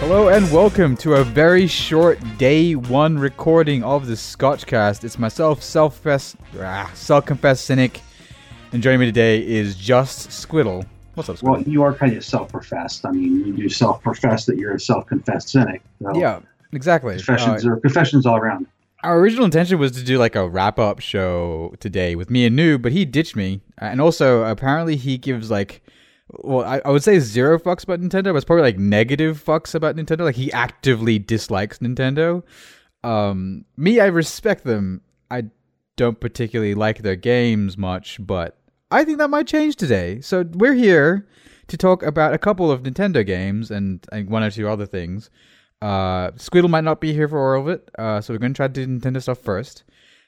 Hello and welcome to a very short day one recording of the Scotchcast. It's myself, self-confessed cynic, and joining me today is Just Squiddle. What's up, Squiddle? Well, you are kind of self-professed. I mean, you do self-profess that you're a self-confessed cynic. So Yeah, exactly. Confessions all around. Our original intention was to do like a wrap-up show today with me and Noob, but he ditched me. And also, apparently he gives like... Well, I would say zero fucks about Nintendo, but it's probably like negative fucks about Nintendo. Like he actively dislikes Nintendo. Me, I respect them. I don't particularly like their games much, but I think that might change today. So we're here to talk about a couple of Nintendo games and one or two other things. Squiddle might not be here for all of it, so we're going to try to do Nintendo stuff first.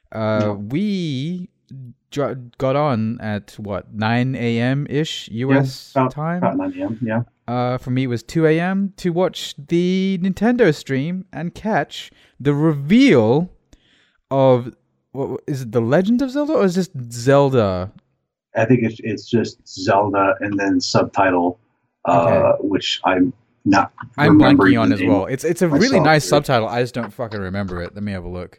We got on at 9 a.m. ish US time. About 9 a.m. Yeah. For me, it was 2 a.m. to watch the Nintendo stream and catch the reveal of is it? The Legend of Zelda, or is it just Zelda? I think it's just Zelda and then subtitle, which I'm not. I'm blanking on as well. It's a really myself, nice subtitle. I just don't fucking remember it. Let me have a look.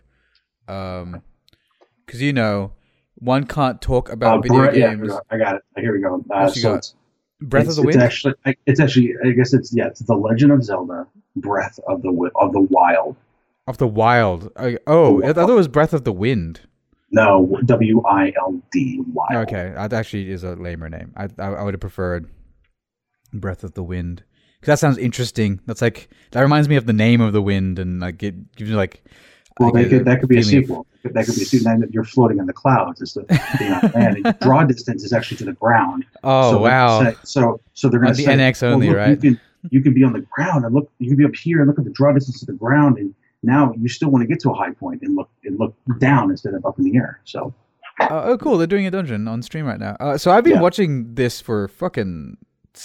Because one can't talk about video games. Yeah, I got it. Here we go. It's Breath of the Wind. It's actually. I guess it's The Legend of Zelda: Breath of the Wild. Of the Wild. I thought it was Breath of the Wind. No, WILD. Wild. Okay, that actually is a lamer name. I would have preferred Breath of the Wind because that sounds interesting. That reminds me of the name of the wind, and like it gives you like. Well, that could be a sequel. That could be a sequel. Now you're floating in the clouds instead of being on land. And draw distance is actually to the ground. Oh, wow. So they're going to say... the NX only, look, right? You can be on the ground and look. You can be up here and look at the draw distance to the ground. And now you still want to get to a high point and look down instead of up in the air. So... cool. They're doing a dungeon on stream right now. So I've been watching this for fucking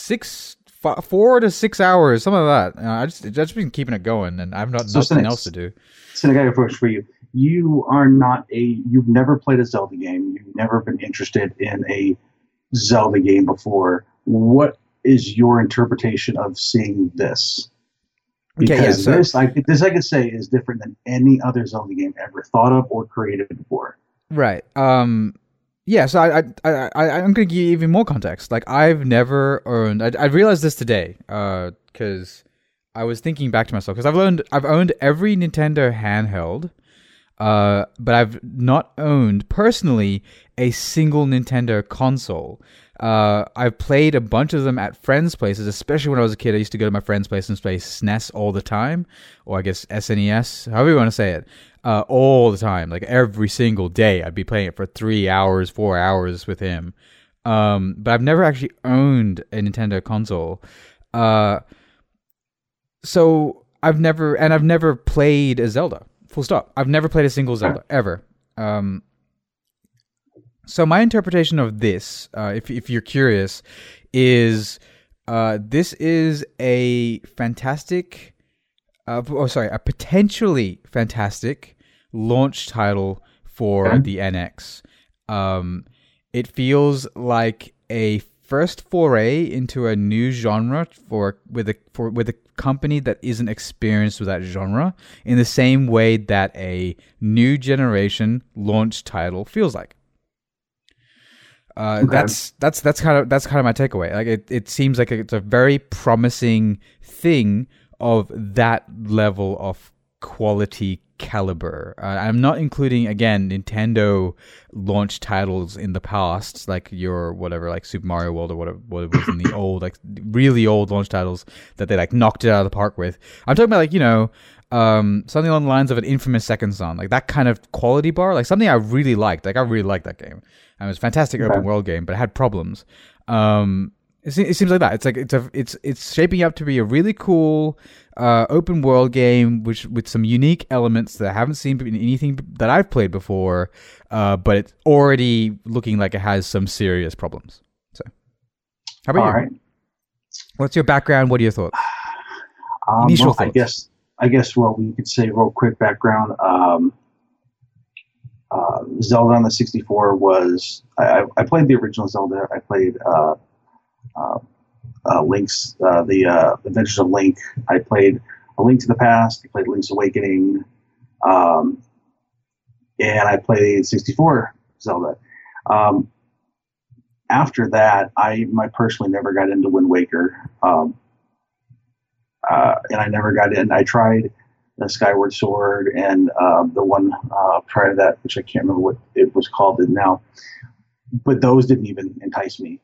4 to 6 hours, something like that. I just been keeping it going, and I've nothing else to do. So I got a question for you. You've never played a Zelda game. You've never been interested in a Zelda game before. What is your interpretation of seeing this? Because this I could say is different than any other Zelda game ever thought of or created before. Right. Yeah, so I'm going to give you even more context. Like, I've never owned... I realized this today, because I was thinking back to myself, because I've owned every Nintendo handheld, but I've not owned, personally, a single Nintendo console. I've played a bunch of them at friends' places, especially when I was a kid. I used to go to my friend's place and play SNES all the time, or I guess SNES, however you want to say it. All the time, like every single day, I'd be playing it for 3 hours, 4 hours with him. But I've never actually owned a Nintendo console. So I've never played a Zelda. Full stop. I've never played a single Zelda ever. So my interpretation of this, if you're curious, is this is a fantastic, a potentially fantastic launch title for the NX. It feels like a first foray into a new genre with a company that isn't experienced with that genre, in the same way that a new generation launch title feels like. That's kind of my takeaway. Like it seems like it's a very promising thing of that level of quality caliber. I'm not including, again, Nintendo launch titles in the past, like your whatever, like Super Mario World or what it was in the old, like really old launch titles that they like knocked it out of the park with. I'm talking about something along the lines of an Infamous Second Son, like that kind of quality bar, like something I really liked. Like I really liked that game. And it was a fantastic open world game, but it had problems. It seems like that. It's like it's shaping up to be a really cool open world game, with some unique elements that I haven't seen in anything that I've played before. But it's already looking like it has some serious problems. So, how about you? Right. What's your background? What are your thoughts? Initial thoughts. I guess. Well, we could say real quick background. Zelda on the 64 was. I played the original Zelda. I played the Adventures of Link. I played A Link to the Past. I played Link's Awakening, and I played 64 Zelda. After that, I personally never got into Wind Waker, and I never got in. I tried the Skyward Sword and the one prior to that, which I can't remember what it was called now, but those didn't even entice me.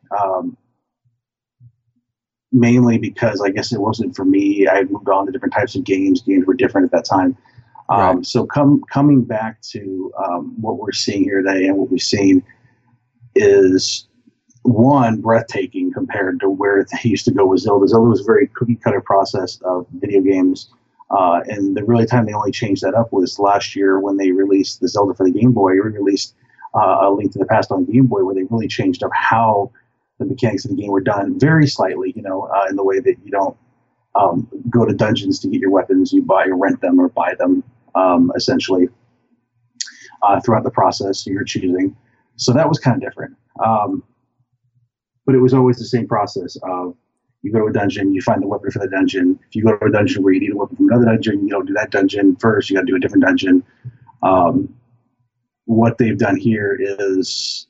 Mainly because I guess it wasn't for me. I had moved on to different types of games. Games were different at that time. Right. So coming back to what we're seeing here today, and what we've seen is, one, breathtaking compared to where they used to go with Zelda. Zelda was a very cookie cutter process of video games. And the really time they only changed that up was last year when they released the Zelda for the Game Boy. They released A Link to the Past on the Game Boy, where they really changed up how the mechanics of the game were done very slightly, in the way that you don't go to dungeons to get your weapons. You buy or rent them or buy them, essentially, throughout the process you're choosing. So that was kind of different. But it was always the same process of, you go to a dungeon, you find the weapon for the dungeon. If you go to a dungeon where you need a weapon from another dungeon, you don't do that dungeon first. You got to do a different dungeon. What they've done here is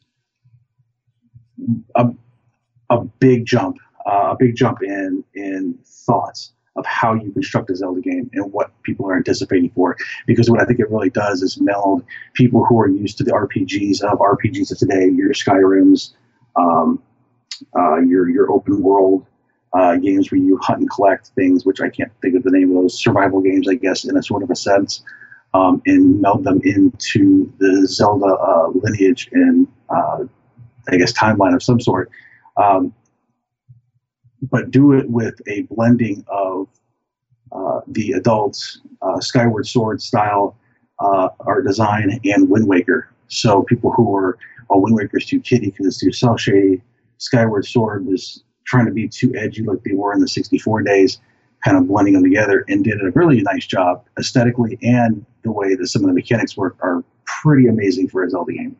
a big jump in thoughts of how you construct a Zelda game and what people are anticipating for. Because what I think it really does is meld people who are used to the RPGs of today, your Skyrims, your open world games where you hunt and collect things, which I can't think of the name of those, survival games, I guess, in a sort of a sense, and meld them into the Zelda lineage and, I guess, timeline of some sort. But do it with a blending of the adult Skyward Sword style art design and Wind Waker. So people who are, Wind Waker's too kiddie because it's too cel shady. Skyward Sword was trying to be too edgy like they were in the 64 days, kind of blending them together, and did a really nice job aesthetically, and the way that some of the mechanics work are pretty amazing for a Zelda game.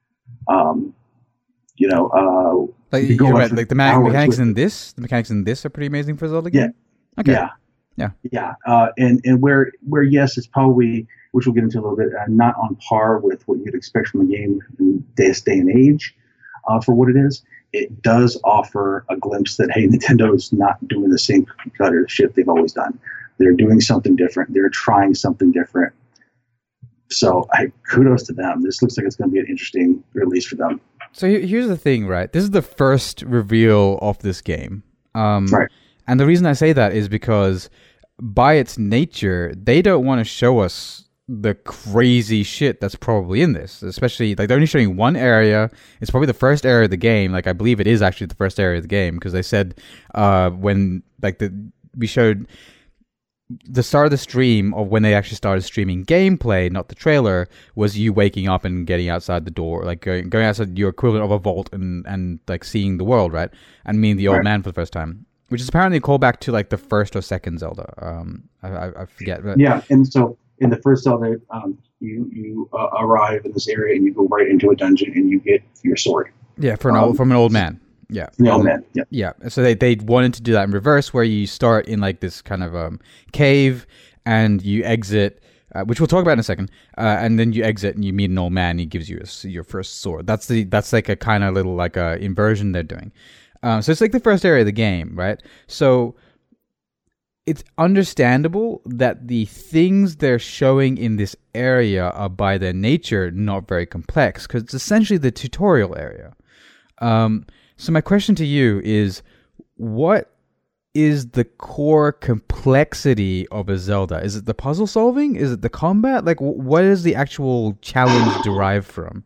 Like you're right, like the mechanics in this are pretty amazing for Zelda game. Yeah. Okay. Yeah. And where yes, it's probably, which we'll get into a little bit, not on par with what you'd expect from a game in this day and age, for what it is. It does offer a glimpse that, hey, Nintendo's not doing the same cookie cutter shit they've always done. They're doing something different. They're trying something different. So kudos to them. This looks like it's going to be an interesting release for them. So here's the thing, right? This is the first reveal of this game. Right. And the reason I say that is because by its nature, they don't want to show us the crazy shit that's probably in this. Especially, like, they're only showing one area. It's probably the first area of the game. Like, I believe it is actually the first area of the game, because they said when, like, we showed the start of the stream, or when they actually started streaming gameplay, not the trailer, was you waking up and getting outside the door, like going outside your equivalent of a vault and like seeing the world, right? And meeting the old man for the first time, which is apparently a callback to like the first or second Zelda. I forget. But yeah, and so in the first Zelda, you arrive in this area and you go right into a dungeon and you get your sword. Yeah, from an old man. Yeah. Yeah. So they wanted to do that in reverse, where you start in like this kind of cave and you exit, which we'll talk about in a second. And then you exit and you meet an old man. And he gives you your first sword. That's like a kind of little like a inversion they're doing. So it's like the first area of the game, right? So it's understandable that the things they're showing in this area are by their nature not very complex, because it's essentially the tutorial area. So my question to you is, what is the core complexity of a Zelda? Is it the puzzle solving? Is it the combat? Like, what is the actual challenge derived from?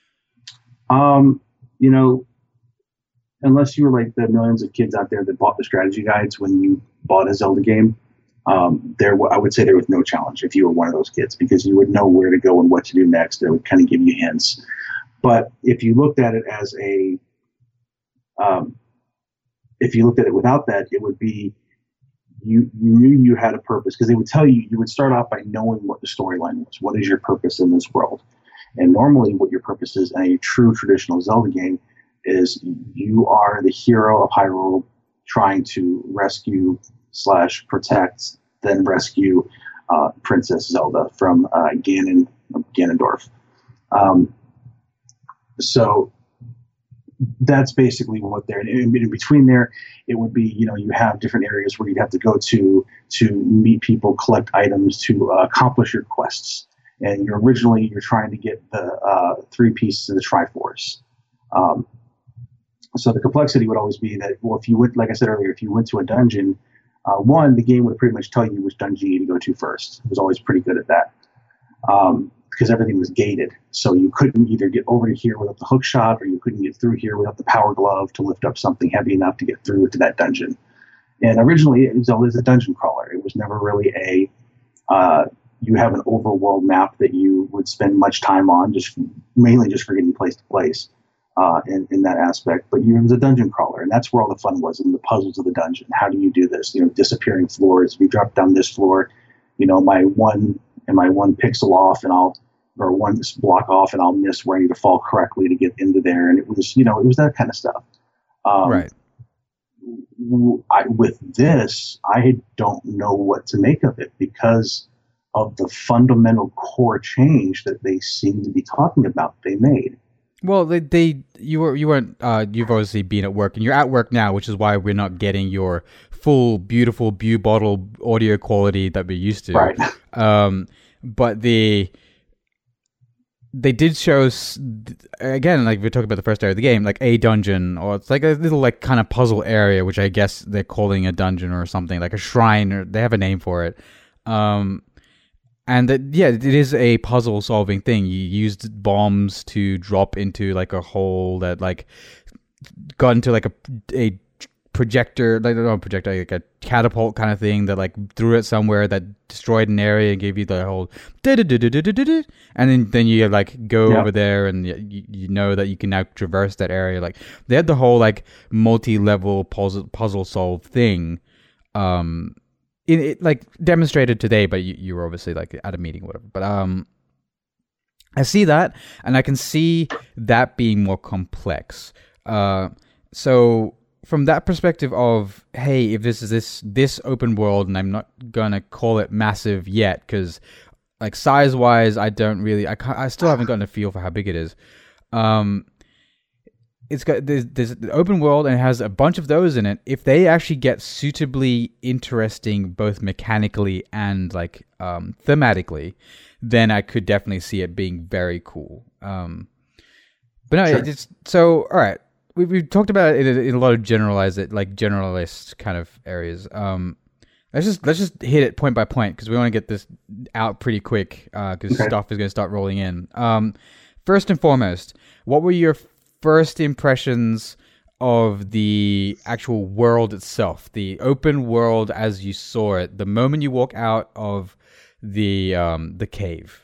Unless you were like the millions of kids out there that bought the strategy guides when you bought a Zelda game, I would say there was no challenge if you were one of those kids, because you would know where to go and what to do next. It would kind of give you hints. But if you looked at it as if you looked at it without that, it would be you knew you had a purpose, because they would tell you, you would start off by knowing what the storyline was. What is your purpose in this world? And normally what your purpose is in a true traditional Zelda game is you are the hero of Hyrule trying to rescue / protect, then rescue Princess Zelda from Ganondorf. So that's basically what they're in between there. It would be, you have different areas where you'd have to go to meet people, collect items, to accomplish your quests. And you're trying to get the 3 pieces of the Triforce. So the complexity would always be that, well, if you went, like I said earlier, if you went to a dungeon, the game would pretty much tell you which dungeon you need to go to first. It was always pretty good at that. Because everything was gated. So you couldn't either get over to here without the hook shot, or you couldn't get through here without the power glove to lift up something heavy enough to get through to that dungeon. And originally, it was always a dungeon crawler. It was never really you have an overworld map that you would spend much time on, mainly just for getting place to place in that aspect. But it was a dungeon crawler, and that's where all the fun was, in the puzzles of the dungeon. How do you do this? Disappearing floors. If you drop down this floor, my one pixel off, or one block off, and I'll miss where I need to fall correctly to get into there. And it was, it was that kind of stuff. Right. With this, I don't know what to make of it because of the fundamental core change that they seem to be talking about they made. Well, you weren't you've obviously been at work, and you're at work now, which is why we're not getting your full, beautiful Bew bottle audio quality that we're used to. Right. But they did show us, again, like we talked about the first area of the game, like a dungeon, or it's like a little like kind of puzzle area, which I guess they're calling a dungeon or something, like a shrine, or they have a name for it. And it is a puzzle solving thing. You used bombs to drop into like a hole that like got into like a projector, like a catapult kind of thing that like threw it somewhere that destroyed an area and gave you the whole and then you like go over there, and you know that you can now traverse that area. Like they had the whole like multi-level puzzle solve thing it like demonstrated today, but you were obviously like at a meeting or whatever. But I see that, and I can see that being more complex. So from that perspective of, hey, if this is this open world, and I'm not gonna call it massive yet, because like size wise, I still haven't gotten a feel for how big it is. It's got there's the open world, and it has a bunch of those in it. If they actually get suitably interesting, both mechanically and like thematically, then I could definitely see it being very cool. But no, sure. It's so all right. We've talked about it in a lot of generalist kind of areas. Let's just hit it point by point, because we want to get this out pretty quick, because stuff is going to start rolling in. First and foremost, what were your first impressions of the actual world itself, the open world as you saw it, the moment you walk out of the cave?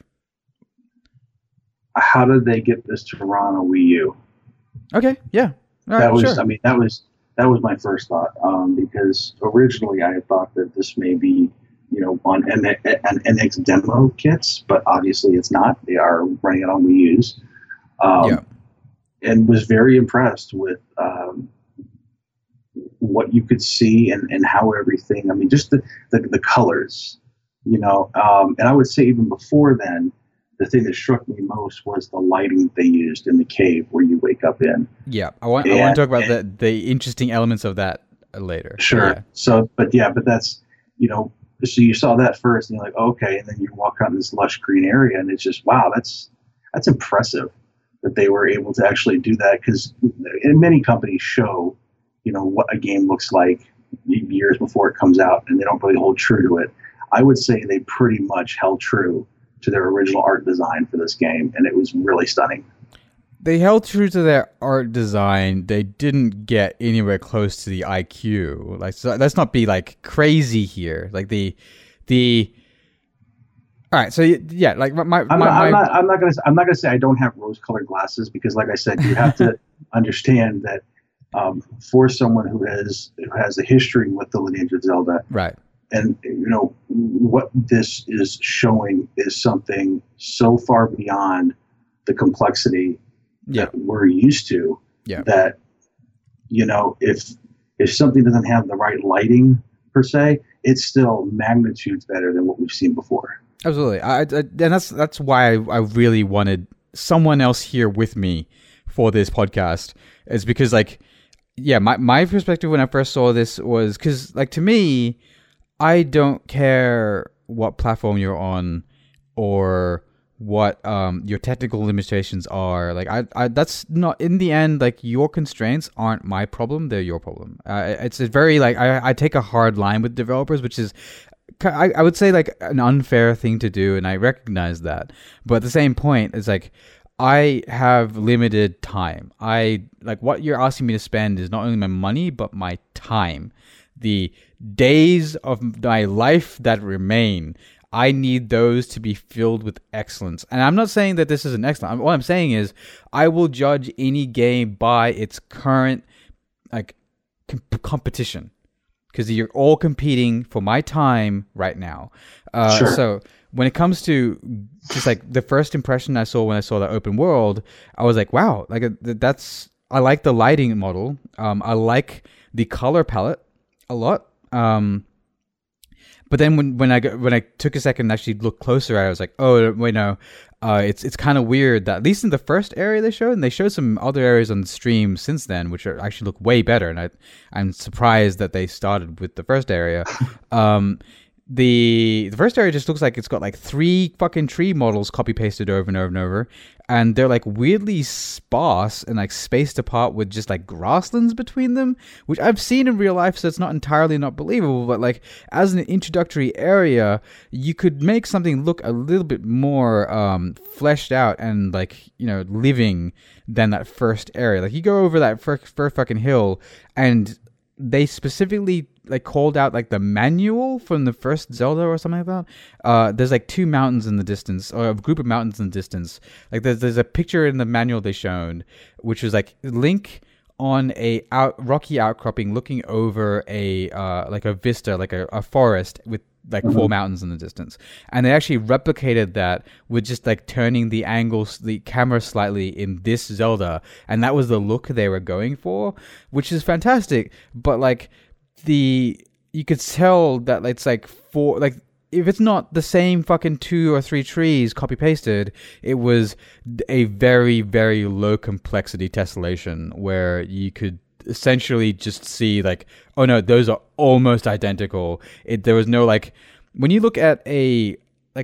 How did they get this to run on a Wii U? Okay, yeah. All that right, was, sure. I mean, that was my first thought, because originally I had thought that this may be, on NX demo kits, but obviously it's not. They are running it on Wii U's. And was very impressed with what you could see and how everything. I mean, just the colors, and I would say even before then, the thing that struck me most was the lighting they used in the cave where you wake up in. Yeah, I want to talk about the interesting elements of that later. Sure. Yeah. So, but that's, so you saw that first, and you're like, okay, and then you walk out in this lush green area, and it's just, wow, that's impressive that they were able to actually do that, because many companies show, what a game looks like years before it comes out, and they don't really hold true to it. I would say they pretty much held true to their original art design for this game, and it was really stunning. They held true to their art design. They didn't get anywhere close to the IQ. Like, so let's not be like crazy here. Like the. All right, so yeah, like I'm not gonna say I don't have rose-colored glasses, because, like I said, you have to understand that for someone who has a history with the lineage of Zelda, right? And what this is showing is something so far beyond the complexity that we're used to. Yeah. That if if something doesn't have the right lighting per se, it's still magnitudes better than what we've seen before. Absolutely, and that's why I really wanted someone else here with me for this podcast. Is because like, yeah, my perspective when I first saw this was because like to me, I don't care what platform you're on or what your technical limitations are. Like I that's not in the end, like your constraints aren't my problem, they're your problem. It's a very like I take a hard line with developers, which is I would say like an unfair thing to do, and I recognize that. But at the same point, it's like I have limited time. I like what you're asking me to spend is not only my money but my time. The days of my life that remain, I need those to be filled with excellence. And I'm not saying that this isn't excellent. What I'm saying is I will judge any game by its current like competition, because you're all competing for my time right now. Sure. So when it comes to just like the first impression I saw when I saw the open world, I was like, wow, like I like the lighting model. I like the color palette a lot. But then when I took a second and actually looked closer at it, I was like, oh wait, no, it's kind of weird that at least in the first area they showed, and they showed some other areas on the stream since then, which actually look way better, and I'm surprised that they started with the first area. The first area just looks like it's got like 3 fucking tree models copy pasted over and over and over, and they're like weirdly sparse and like spaced apart with just like grasslands between them, which I've seen in real life, so it's not entirely not believable. But like as an introductory area, you could make something look a little bit more fleshed out and like, you know, living than that first area. Like you go over that first fucking hill, and they specifically like called out like the manual from the first Zelda or something like that. There's like 2 mountains in the distance, or a group of mountains in the distance. Like there's a picture in the manual they showed, which was like Link on a rocky outcropping looking over a like a vista, like a forest with like 4 mountains in the distance. And they actually replicated that with just like turning the angles, the camera slightly in this Zelda, and that was the look they were going for, which is fantastic. But like you could tell that it's like if it's not the same fucking 2 or 3 trees copy pasted, it was a very, very low complexity tessellation where you could essentially just see like, oh no, those are almost identical. There was no like, when you look at a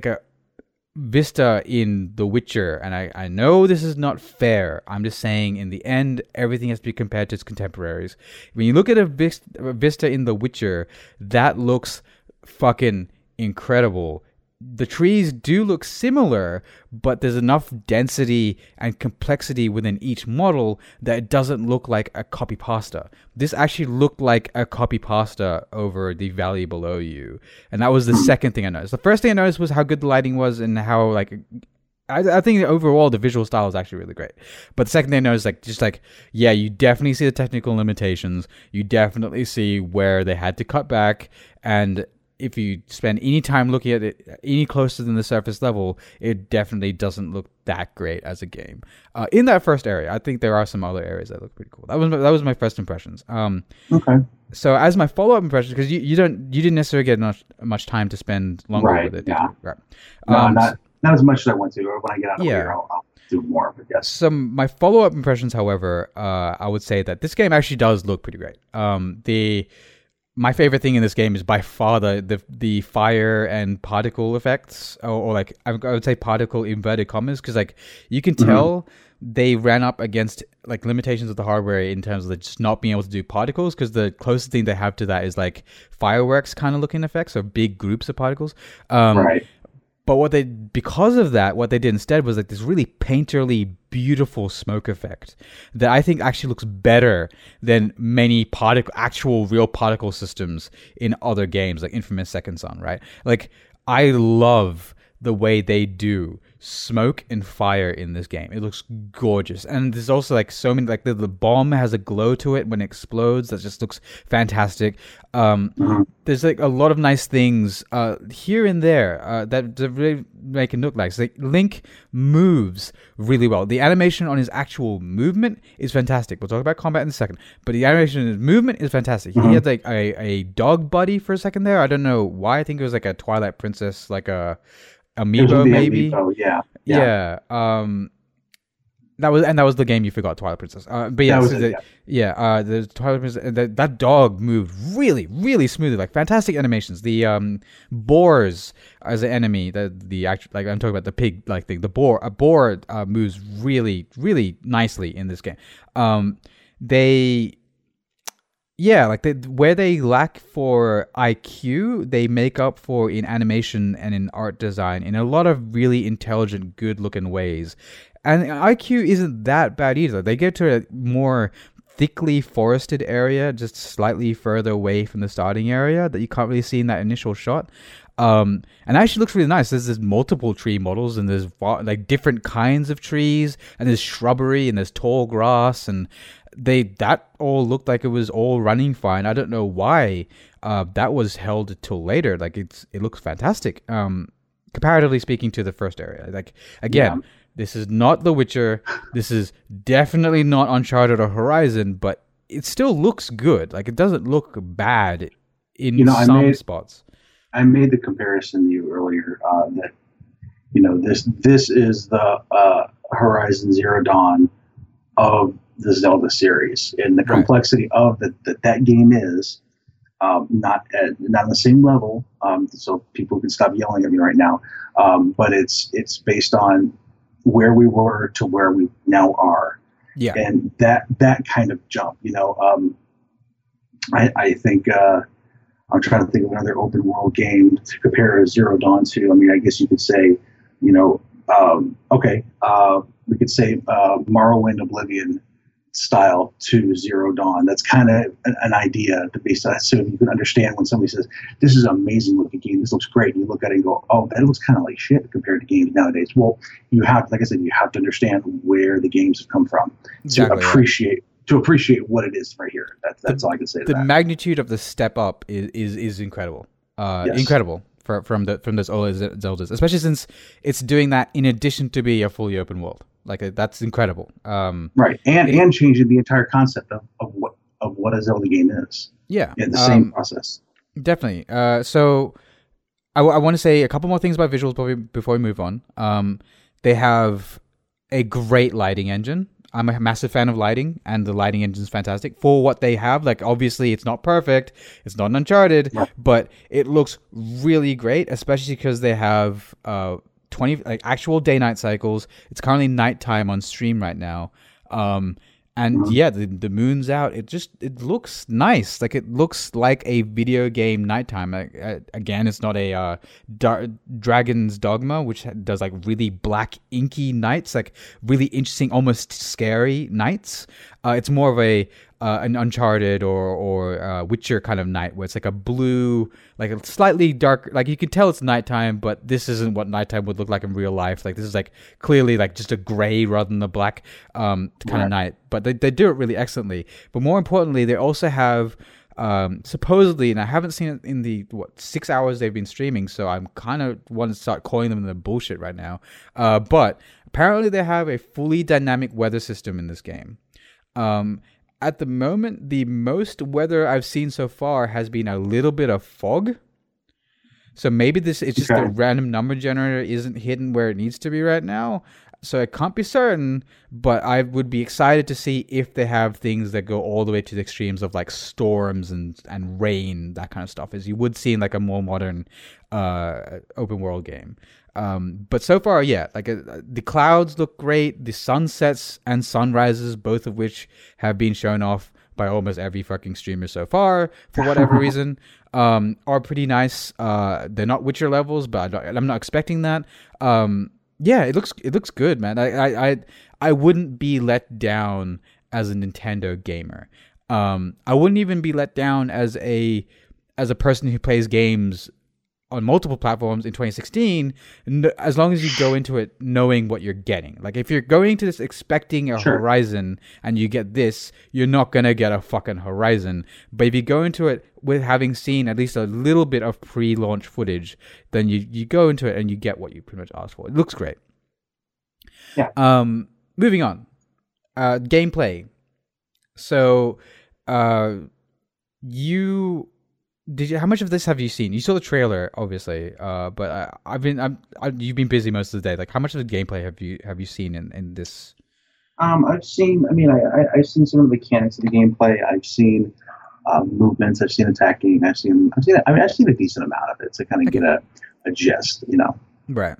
vista in The Witcher, and I know this is not fair, I'm just saying in the end everything has to be compared to its contemporaries. When you look at a vista in The Witcher, that looks fucking incredible. The trees do look similar, but there's enough density and complexity within each model that it doesn't look like a copy pasta. This actually looked like a copy pasta over the valley below you. And that was the second thing I noticed. The first thing I noticed was how good the lighting was and how like I think overall the visual style is actually really great. But the second thing I noticed, yeah, you definitely see the technical limitations. You definitely see where they had to cut back, and if you spend any time looking at it any closer than the surface level, it definitely doesn't look that great as a game. In that first area, I think there are some other areas that look pretty cool. That was my first impressions. Okay. So as my follow-up impressions, because you didn't necessarily get much time to spend longer with it. Yeah. Right. No, not as much as I want to. Or when I get out of here, I'll do more. But yes. So my follow-up impressions, however, I would say that this game actually does look pretty great. My favorite thing in this game is by far the fire and particle effects, or like I would say particle inverted commas, because like you can tell they ran up against like limitations of the hardware in terms of just not being able to do particles, because the closest thing they have to that is like fireworks kind of looking effects, or big groups of particles. Right. But because of that, what they did instead was like this really painterly, beautiful smoke effect that I think actually looks better than many actual real particle systems in other games, like Infamous Second Son, right? Like, I love the way they do smoke and fire in this game. It looks gorgeous. And there's also like so many, like the bomb has a glow to it when it explodes. That just looks fantastic. There's like a lot of nice things here and there that really make it look nice. Like Link moves really well. The animation on his actual movement is fantastic. We'll talk about combat in a second, but the animation on his movement is fantastic. He had like a dog buddy for a second there. I don't know why. I think it was like a Twilight Princess, like a amiibo maybe. Amiibo, yeah. That was the game you forgot, Twilight Princess. But yeah, the Twilight Princess. That dog moved really, really smoothly, like fantastic animations. The boars as an enemy, the actual, like I'm talking about the pig like thing. A boar moves really, really nicely in this game. Where they lack for IQ, they make up for in animation and in art design in a lot of really intelligent, good-looking ways. And IQ isn't that bad either. They get to a more thickly forested area, just slightly further away from the starting area that you can't really see in that initial shot. And it actually looks really nice. There's multiple tree models, and there's like different kinds of trees, and there's shrubbery, and there's tall grass, and that all looked like it was all running fine. I don't know why that was held till later. Like it looks fantastic. Comparatively speaking to the first area. Like again, this is not The Witcher. This is definitely not Uncharted or Horizon, but it still looks good. Like it doesn't look bad in some spots. I made the comparison to you earlier that this is the Horizon Zero Dawn of the Zelda series, and the complexity of that game is not on the same level. So people can stop yelling at me right now. But it's based on where we were to where we now are. Yeah, and that kind of jump. I think I'm trying to think of another open world game to compare Zero Dawn to. I mean, I guess you could say, we could say Morrowind Oblivion style to Zero Dawn. That's kind of an idea to be so you can understand when somebody says, this is an amazing looking game, this looks great, and you look at it and go, oh, that looks kind of like shit compared to games nowadays. Well, you have, like I said, you have to understand where the games have come from to appreciate what it is right here. That's all I can say to that. The magnitude of the step up is incredible. Incredible from those old Zeldas, especially since it's doing that in addition to be a fully open world. Like that's incredible. Right, and changing the entire concept of what a Zelda game is. Yeah, in the same process. Definitely. So I want to say a couple more things about visuals before we move on. They have a great lighting engine. I'm a massive fan of lighting, and the lighting engine is fantastic for what they have. Like, obviously, it's not perfect. It's not an Uncharted, but it looks really great, especially because they have 20 actual day-night cycles. It's currently nighttime on stream right now. The moon's out. It looks nice. Like it looks like a video game nighttime. Again, it's not a Dragon's Dogma, which does like really black inky nights, like really interesting, almost scary nights. It's more of an Uncharted or Witcher kind of night, where it's like a blue, like a slightly dark, like you can tell it's nighttime, but this isn't what nighttime would look like in real life. Like this is like clearly like just a gray rather than a black kind of night. But they do it really excellently. But more importantly, they also have supposedly, and I haven't seen it in the 6 hours they've been streaming, so I'm kind of want to start calling them the bullshit right now. But apparently they have a fully dynamic weather system in this game. At the moment, the most weather I've seen so far has been a little bit of fog. So maybe it's just the random number generator isn't hidden where it needs to be right now. So I can't be certain, but I would be excited to see if they have things that go all the way to the extremes of like storms and rain, that kind of stuff, as you would see in like a more modern open world game. But so far, the clouds look great. The sunsets and sunrises, both of which have been shown off by almost every fucking streamer so far, for whatever reason, are pretty nice. They're not Witcher levels, but I'm not expecting that. It looks good, man. I wouldn't be let down as a Nintendo gamer. I wouldn't even be let down as a person who plays games on multiple platforms in 2016, as long as you go into it knowing what you're getting. Like if you're going to this expecting a Horizon and you get this, you're not going to get a fucking Horizon. But if you go into it with having seen at least a little bit of pre-launch footage, then you go into it and you get what you pretty much asked for. It looks great. Yeah. Moving on. Gameplay. So, how much of this have you seen? You saw the trailer, obviously, but you've been busy most of the day. Like, how much of the gameplay have you seen in this? I've seen. I mean, I've seen some of the mechanics of the gameplay. I've seen movements. I've seen attacking. I've seen a decent amount of it to kind of get a gist, you know. Right.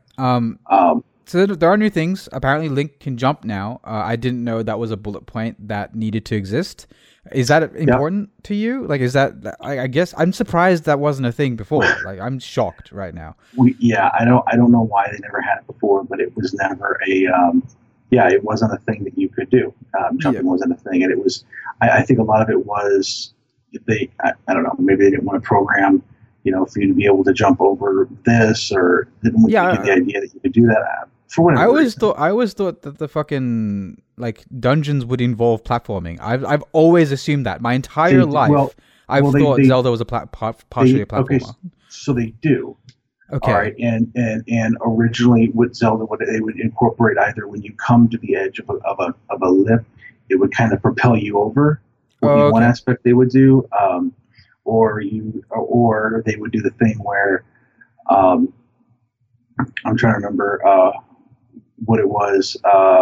So there are new things. Apparently, Link can jump now. I didn't know that was a bullet point that needed to exist. Is that important to you? Like, is that? I guess I'm surprised that wasn't a thing before. Like, I'm shocked right now. I don't know why they never had it before, but it was never a. It wasn't a thing that you could do. Jumping wasn't a thing, and it was. I think a lot of it was I don't know. Maybe they didn't want to program, for you to be able to jump over this, or didn't want you to get the idea that you could do that. For whatever reason. I always thought that the fucking dungeons would involve platforming. I've always assumed that my entire life. I've thought Zelda was partially a platformer. Okay, so they do. Okay. All right, and originally with Zelda, what they would incorporate either when you come to the edge of a lip, it would kind of propel you over. Would be one aspect they would do, or they would do the thing where, I'm trying to remember what it was.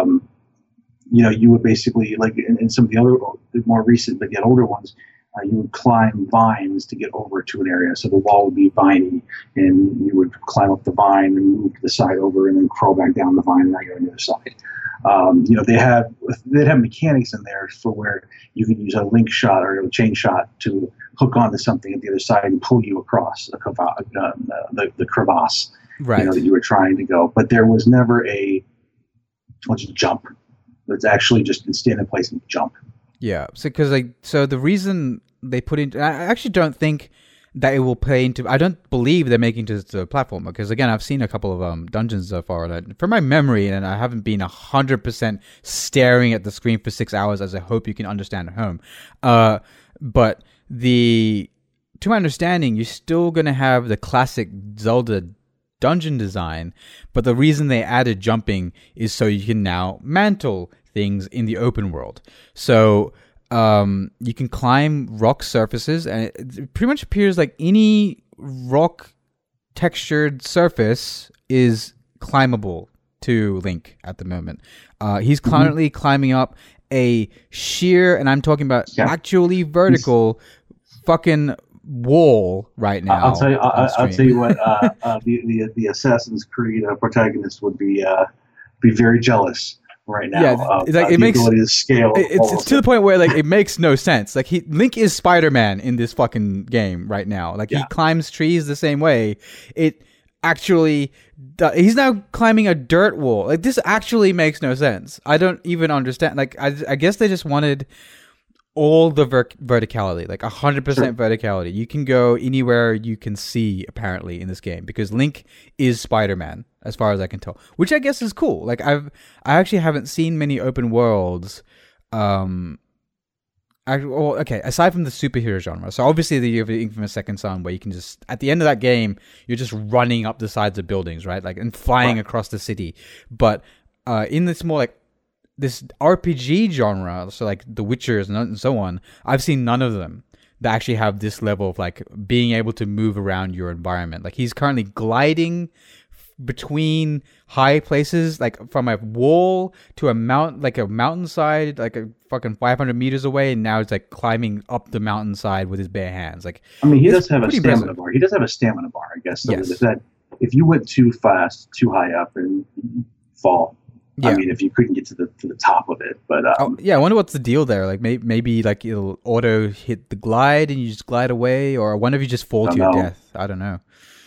You would basically, like in some of the other, the more recent but yet older ones, you would climb vines to get over to an area. So the wall would be viney, and you would climb up the vine and move to the side over, and then crawl back down the vine, and now you're on the other side. They'd have mechanics in there for where you could use a link shot or a chain shot to hook onto something at the other side and pull you across the crevasse, right, that you were trying to go. But there was never let's jump. It's actually just stand in place and jump. Yeah, so the reason they put in, I actually don't think that it will play into. I don't believe they're making it to a platform, because again, I've seen a couple of dungeons so far, and from my memory, and I haven't been 100% staring at the screen for 6 hours, as I hope you can understand at home. But to my understanding, you're still gonna have the classic Zelda dungeon design, but the reason they added jumping is so you can now mantle things in the open world. So you can climb rock surfaces, and it pretty much appears like any rock textured surface is climbable to Link at the moment. He's currently climbing up a sheer, and I'm talking about actually vertical fucking wall right now. I'll tell you what. The Assassin's Creed protagonist would be very jealous right now. Yeah, it makes ability to scale. It's to the point where it makes no sense. Like Link is Spider-Man in this fucking game right now. He climbs trees the same way. It actually, he's now climbing a dirt wall. This actually makes no sense. I don't even understand. I guess they just wanted all the verticality, 100% verticality. You can go anywhere you can see, apparently, in this game, because Link is Spider-Man, as far as I can tell, which I guess is cool. I actually haven't seen many open worlds. Aside from the superhero genre, so obviously you have the Infamous Second Son, where you can just, at the end of that game, you're just running up the sides of buildings, right? And flying across the city. But in this more this RPG genre, so The Witchers and so on, I've seen none of them that actually have this level of being able to move around your environment. He's currently gliding between high places, from a wall to a mountainside, a fucking 500 meters away, and now it's climbing up the mountainside with his bare hands. He does have a stamina bar. He does have a stamina bar, I guess. So yes. If you went too fast, too high up, and fall. Yeah. I mean, if you couldn't get to the top of it, but I wonder what's the deal there. Maybe it'll auto hit the glide and you just glide away, or one of you just fall to your death. I don't know.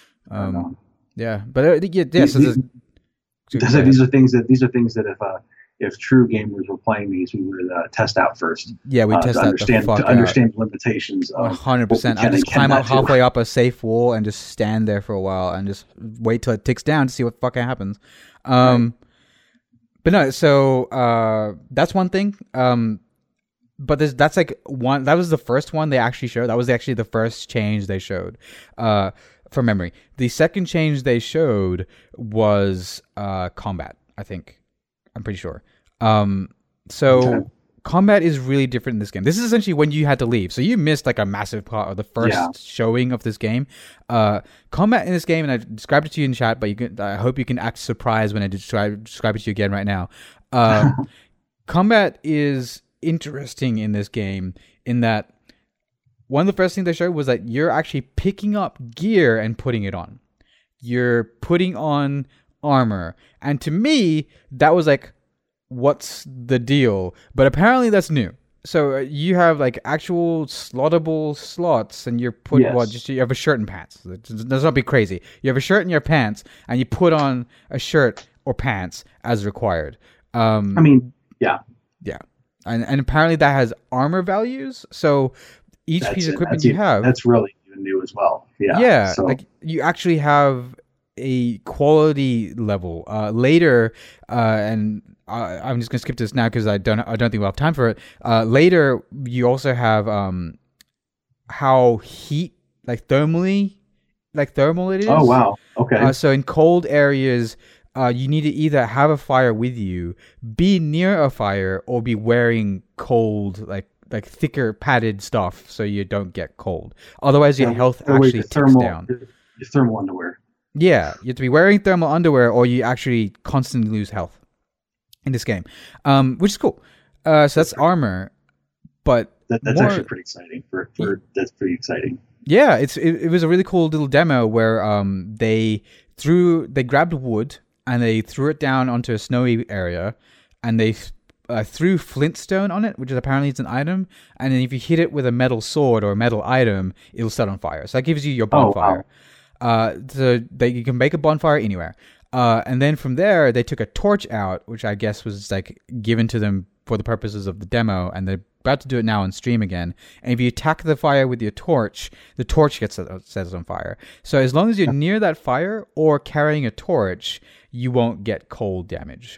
Yeah, but so these are things that if true gamers were playing these, we would test out first. Yeah, we test out the fuck to understand the limitations. 100%. I just climb up halfway up a safe wall and just stand there for a while and just wait till it ticks down to see what fucking happens. Right. But no, so that's one thing. But that's like one. That was the first one they actually showed. That was actually the first change they showed. From memory, the second change they showed was combat. I think. I'm pretty sure. So combat is really different in this game. This is essentially when you had to leave. So you missed like a massive part of the first showing of this game. Combat in this game, and I described it to you in chat, but I hope you can act surprised when I describe it to you again right now. Combat is interesting in this game in that one of the first things they showed was that you're actually picking up gear and putting it on. You're putting on armor, and to me that was like, what's the deal? But apparently that's new. So you have like actual slottable slots, and you're putting you have a shirt and pants. Let's not be crazy. You have a shirt and your pants, and you put on a shirt or pants as required. And apparently that has armor values. So each piece of equipment you have, that's really even new as well. So. Like you actually have a quality level later, and I'm just gonna skip this now because I don't think we'll have time for it. Later, you also have how thermal it is. Oh wow, okay. So in cold areas, you need to either have a fire with you, be near a fire, or be wearing cold like thicker padded stuff so you don't get cold. Otherwise, your health actually ticks down. Your thermal underwear. Yeah, you have to be wearing thermal underwear or you actually constantly lose health in this game, which is cool. So that's armor, but that's actually pretty exciting. That's pretty exciting. Yeah, it was a really cool little demo where they grabbed wood and they threw it down onto a snowy area, and they threw flintstone on it, which is apparently it's an item, and then if you hit it with a metal sword or a metal item, it'll set on fire. So that gives you your bonfire. Wow. So you can make a bonfire anywhere. And then from there, they took a torch out, which I guess was like given to them for the purposes of the demo, and they're about to do it now on stream again. And if you attack the fire with your torch, the torch gets set on fire. So as long as you're near that fire or carrying a torch, you won't get cold damage.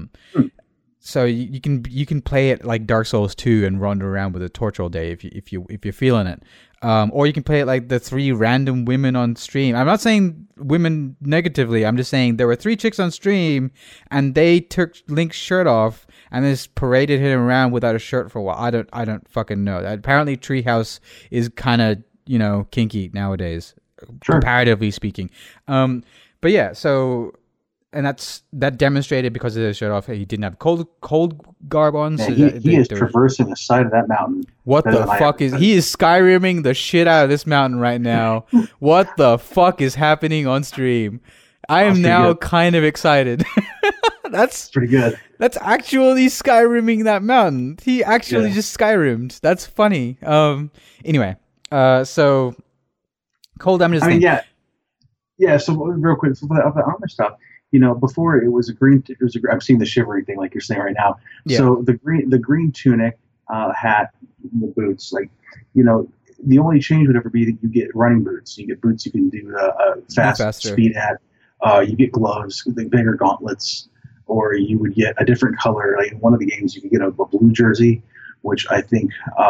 So you can play it like Dark Souls 2 and run around with a torch all day if you're feeling it. Or you can play it like the 3 random women on stream. I'm not saying women negatively. I'm just saying there were 3 chicks on stream, and they took Link's shirt off and just paraded him around without a shirt for a while. I don't fucking know. Apparently, Treehouse is kind of kinky nowadays, comparatively speaking. But yeah, so. And that demonstrated because of the shirt off. He didn't have cold garb on. So he is traversing the side of that mountain. What the fuck he is Skyrimming the shit out of this mountain right now. What the fuck is happening on stream? I am now kind of excited. That's pretty good. That's actually Skyrimming that mountain. He actually just Skyrimmed. That's funny. Anyway, so cold damage. Yeah. So real quick, for the armor stuff. Before it was a green. I'm seeing the shivering thing, like you're saying right now. Yeah. So the green tunic, hat, the boots. The only change would ever be that you get running boots. You get boots you can do fast speed at. You get gloves, the bigger gauntlets, or you would get a different color. Like in one of the games, you could get a blue jersey, which I think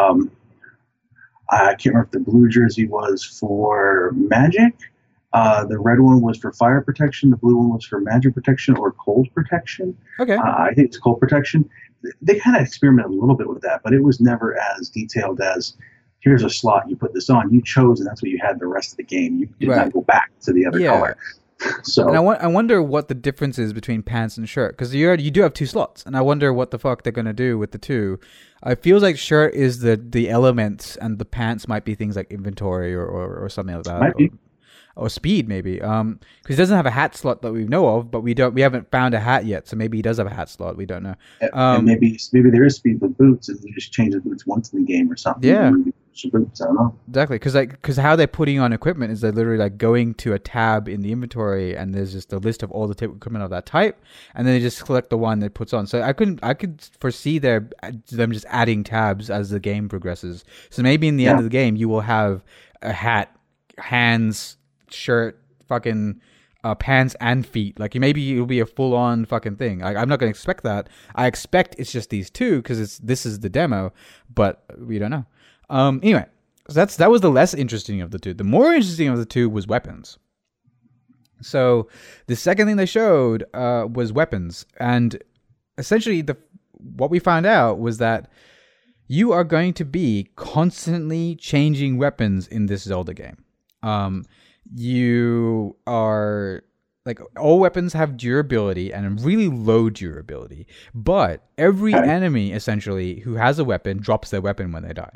I can't remember if the blue jersey was for magic. The red one was for fire protection. The blue one was for magic protection or cold protection. Okay. I think it's cold protection. They kind of experimented a little bit with that, but it was never as detailed as, here's a slot, you put this on. You chose, and that's what you had the rest of the game. You did not go back to the other color. So, and I wonder what the difference is between pants and shirt, because you do have 2 slots, and I wonder what the fuck they're going to do with the 2. It feels like shirt is the elements, and the pants might be things like inventory or something like that. Might be. Or speed, maybe, because he doesn't have a hat slot that we know of, but we haven't found a hat yet, so maybe he does have a hat slot. We don't know. And maybe there is speed with boots, and you just change the boots once in the game or something. Yeah, boots. I don't know. Exactly, because how they're putting on equipment is they're literally like going to a tab in the inventory, and there's just a list of all the equipment of that type, and then they just select the one that puts on. So I could foresee them just adding tabs as the game progresses. So maybe in the end of the game, you will have a hat, hands, shirt, fucking pants and feet. Like maybe it'll be a full on fucking thing. I'm not gonna expect that. I expect it's just these two because this is the demo, but we don't know. Anyway, so that was the less interesting of the two. The more interesting of the two was weapons. So the second thing they showed was weapons, and essentially what we found out was that you are going to be constantly changing weapons in this Zelda game. You are like all weapons have durability and really low durability, but every enemy essentially who has a weapon drops their weapon when they die.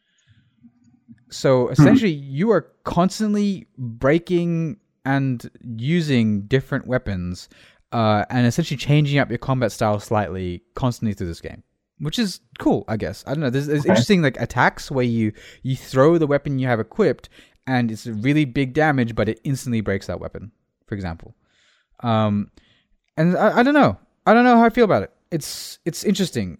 So essentially you are constantly breaking and using different weapons and essentially changing up your combat style slightly constantly through this game, which is cool, I guess. I don't know. There's interesting like attacks where you throw the weapon you have equipped and it's really big damage, but it instantly breaks that weapon, for example. And I don't know. I don't know how I feel about it. It's interesting.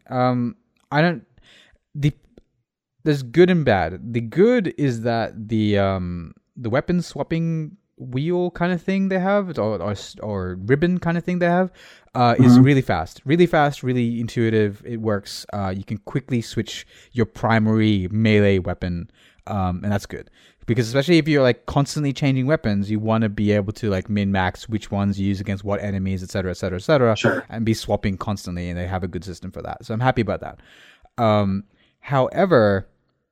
There's good and bad. The good is that the weapon swapping wheel kind of thing they have, or ribbon kind of thing they have, is really fast, really intuitive. It works. You can quickly switch your primary melee weapon, and that's good. Because especially if you're like constantly changing weapons, you want to be able to like min-max which ones you use against what enemies, etc., sure. and be swapping constantly, and they have a good system for that. So I'm happy about that. However,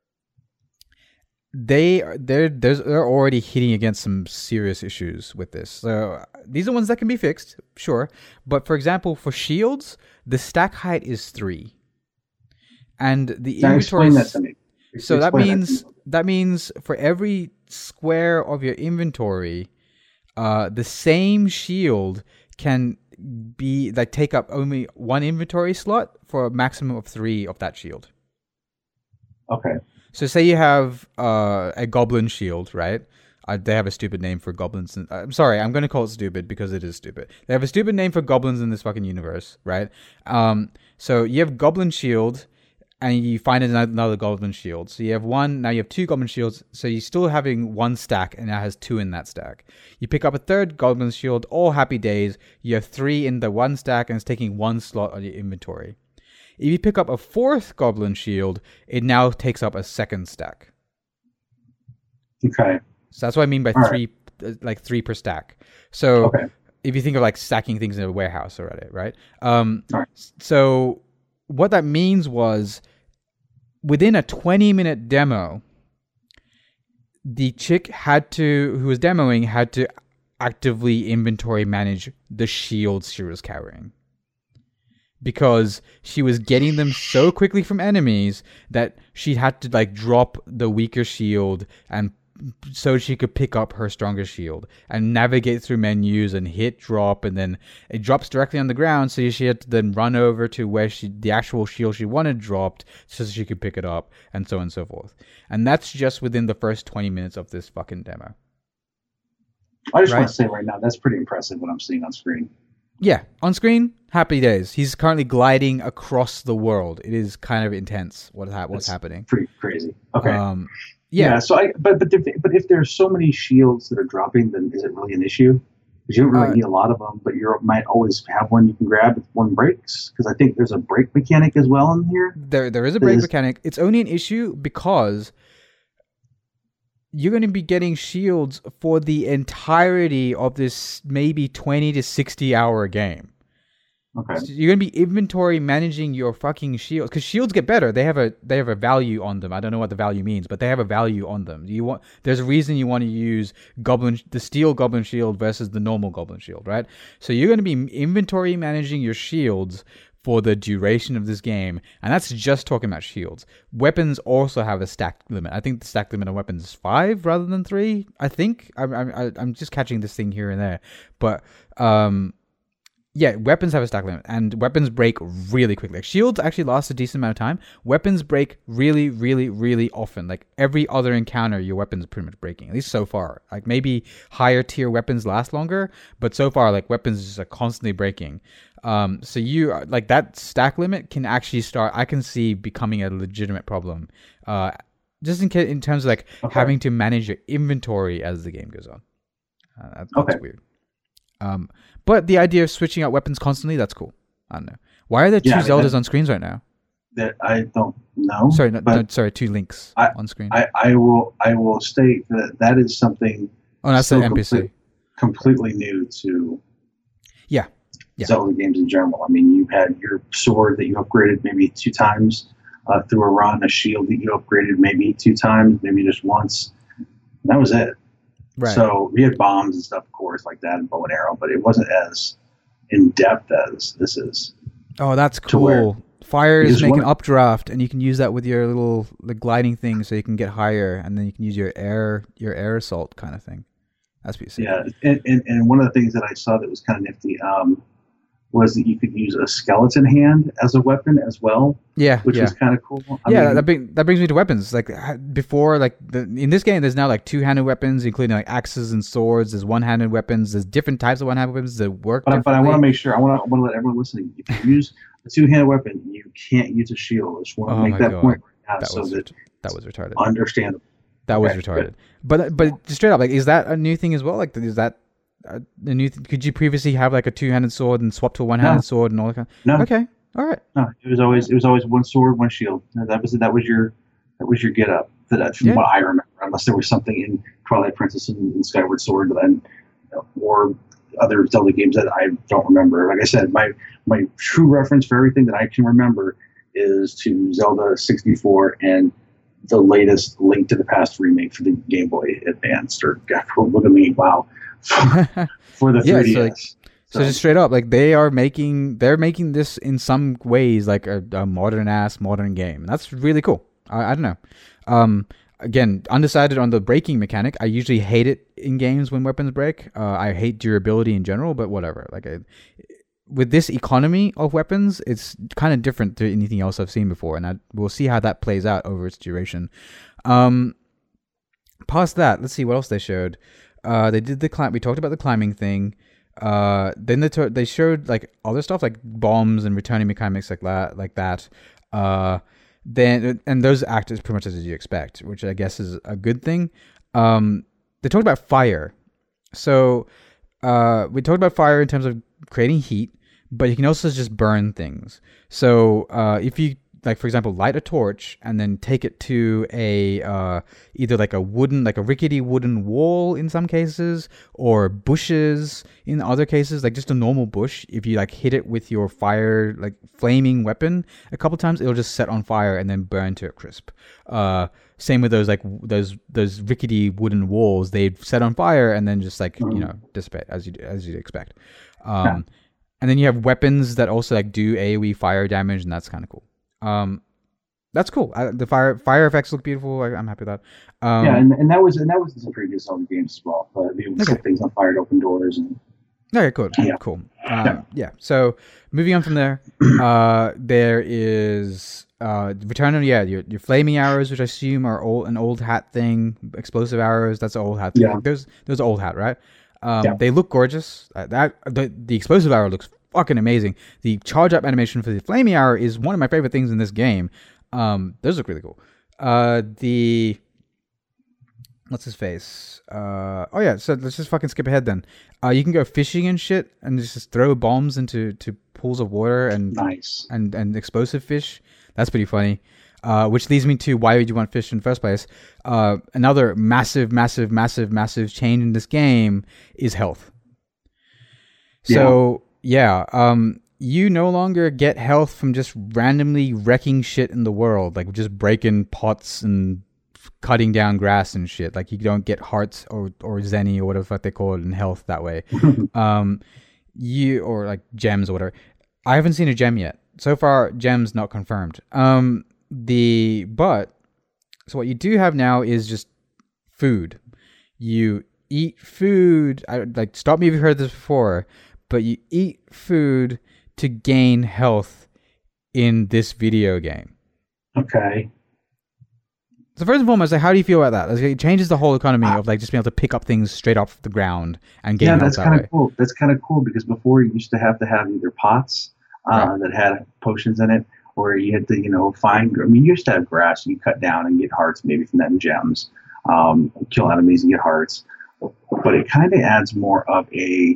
they're already hitting against some serious issues with this. So these are ones that can be fixed, sure. But for example, for shields, the stack height is 3, and the inventory. Explain that to me. So that means for every square of your inventory, the same shield can be like take up only one inventory slot for a maximum of 3 of that shield. Okay. So say you have a goblin shield, right? They have a stupid name for goblins. I'm sorry, I'm going to call it stupid because it is stupid. They have a stupid name for goblins in this fucking universe, right? So you have goblin shield, and you find another goblin shield. So you have now you have 2 goblin shields, so you're still having 1 stack, and now has 2 in that stack. You pick up a third goblin shield, all happy days. You have 3 in the 1 stack, and it's taking 1 slot on your inventory. If you pick up a 4th goblin shield, it now takes up a 2nd stack. Okay. So that's what I mean by 3, like 3 per stack. So if you think of like stacking things in a warehouse already, right? So what that means was, within a 20-minute demo, the chick who was demoing had to actively inventory manage the shields she was carrying. Because she was getting them so quickly from enemies that she had to like drop the weaker shield and so she could pick up her stronger shield and navigate through menus and hit drop, and then it drops directly on the ground, so she had to then run over to where the actual shield she wanted dropped so she could pick it up, and so on and so forth. And that's just within the first 20 minutes of this fucking demo. I just want to say right now, that's pretty impressive what I'm seeing on screen. Yeah, on screen, happy days. He's currently gliding across the world. It is kind of intense what's happening. Pretty crazy. Okay. Yeah. So but if there's so many shields that are dropping, then is it really an issue? Because you don't really need a lot of them, but you might always have one you can grab if one breaks. Because I think there's a break mechanic as well in here. There is a break mechanic. It's only an issue because you're going to be getting shields for the entirety of this maybe 20 to 60 hour game. Okay. So you're going to be inventory managing your fucking shields, because shields get better. They have a value on them. I don't know what the value means, but they have a value on them. There's a reason you want to use the steel goblin shield versus the normal goblin shield, right? So you're going to be inventory managing your shields for the duration of this game, and that's just talking about shields. Weapons also have a stack limit. I think the stack limit on weapons is 5 rather than 3. I think I'm just catching this thing here and there, but Yeah, weapons have a stack limit, and weapons break really quickly. Like shields actually last a decent amount of time. Weapons break really, really, really often. Like every other encounter, your weapons are pretty much breaking. At least so far. Like maybe higher tier weapons last longer, but so far, like weapons just are constantly breaking. So you like that stack limit can actually start. I can see becoming a legitimate problem. Just in terms of like having to manage your inventory as the game goes on. That's weird. But the idea of switching out weapons constantly, that's cool. I don't know. Why are there two Zeldas on screens right now? That I don't know. Sorry, two Links on screen. I will state that is something. Oh, that's an NPC. Completely new to yeah. Zelda games in general. I mean, you had your sword that you upgraded maybe 2 times through a run, a shield that you upgraded maybe 2 times, maybe just once. That was it. Right. So we had bombs and stuff, of course, like that, and bow and arrow, but it wasn't as in depth as this is. Oh, that's cool. Fire is making updraft, and you can use that with your little gliding thing, so you can get higher, and then you can use your air assault kind of thing. That's pretty sick. Yeah, and one of the things that I saw that was kind of nifty was that you could use a skeleton hand as a weapon as well. Yeah, which was kind of cool. I mean, that brings me to weapons. Like before, like in this game, there's now like 2-handed weapons, including like axes and swords. There's 1-handed weapons. There's different types of 1-handed weapons that work. But I want to make sure. I want to let everyone listening. If you use a 2-handed weapon, you can't use a shield. I just want to make that point right now, that was retarded. Understandable. That was retarded. Good. But straight up, like, is that a new thing as well? Like, is that a new could you previously have like a 2-handed sword and swap to a 1-handed sword and all that kind of? No. Okay. All right. No, it was always one sword, one shield. That was your get up. From what I remember, unless there was something in Twilight Princess and Skyward Sword or other Zelda games that I don't remember. Like I said, my true reference for everything that I can remember is to Zelda 64 and the latest Link to the Past remake for the Game Boy Advance. Or look at me, wow. For the 3DS. So just straight up, like they're making this in some ways like a modern game. That's really cool. I don't know. Again, undecided on the breaking mechanic. I usually hate it in games when weapons break. I hate durability in general, but whatever. Like with this economy of weapons, it's kind of different to anything else I've seen before, and we'll see how that plays out over its duration. Past that, let's see what else they showed. They did we talked about the climbing thing. Then they showed like other stuff like bombs and returning mechanics like that. Then and those act as pretty much as you expect, which I guess is a good thing. They talked about fire. So we talked about fire in terms of creating heat, but you can also just burn things. So if you, like, for example, light a torch and then take it to either like a rickety wooden wall in some cases, or bushes in other cases, like just a normal bush. If you like hit it with your fire, like flaming weapon a couple times, it'll just set on fire and then burn to a crisp. Same with those rickety wooden walls. They'd set on fire and then just like dissipate as you'd expect. And then you have weapons that also like do AoE fire damage, and that's kind of cool. That's cool. The fire effects look beautiful. I'm happy with that. And that was in the previous Zelda games as well. They would set things on fire to open doors and. Okay, cool. So moving on from there, there is Return of your flaming arrows, which I assume are an old hat thing. Explosive arrows, that's an old hat thing. Yeah. Those are old hat, right? They look gorgeous. The explosive arrow looks fucking amazing. The charge up animation for the flaming arrow is one of my favorite things in this game. Those look really cool. What's his face? So let's just fucking skip ahead then. You can go fishing and shit and just throw bombs into pools of water and nice and explosive fish. That's pretty funny. Which leads me to, why would you want fish in the first place? Another massive change in this game is health. So you no longer get health from just randomly wrecking shit in the world, like just breaking pots and cutting down grass and shit. Like you don't get hearts or zenny or whatever they call it in health that way. Or like gems or whatever. I haven't seen a gem yet. So far, gems not confirmed. So what you do have now is just food. You eat food. Stop me if you've heard this before, but you eat food to gain health in this video game. Okay. So first and foremost, like, how do you feel about that? Like, it changes the whole economy of like just being able to pick up things straight off the ground and gain health that way. Yeah, that's kind of cool. That's kind of cool because before you used to have either pots that had potions in it, or you had to find. I mean, you used to have grass you cut down and get hearts maybe from that and gems, kill enemies and get hearts. But it kind of adds more of a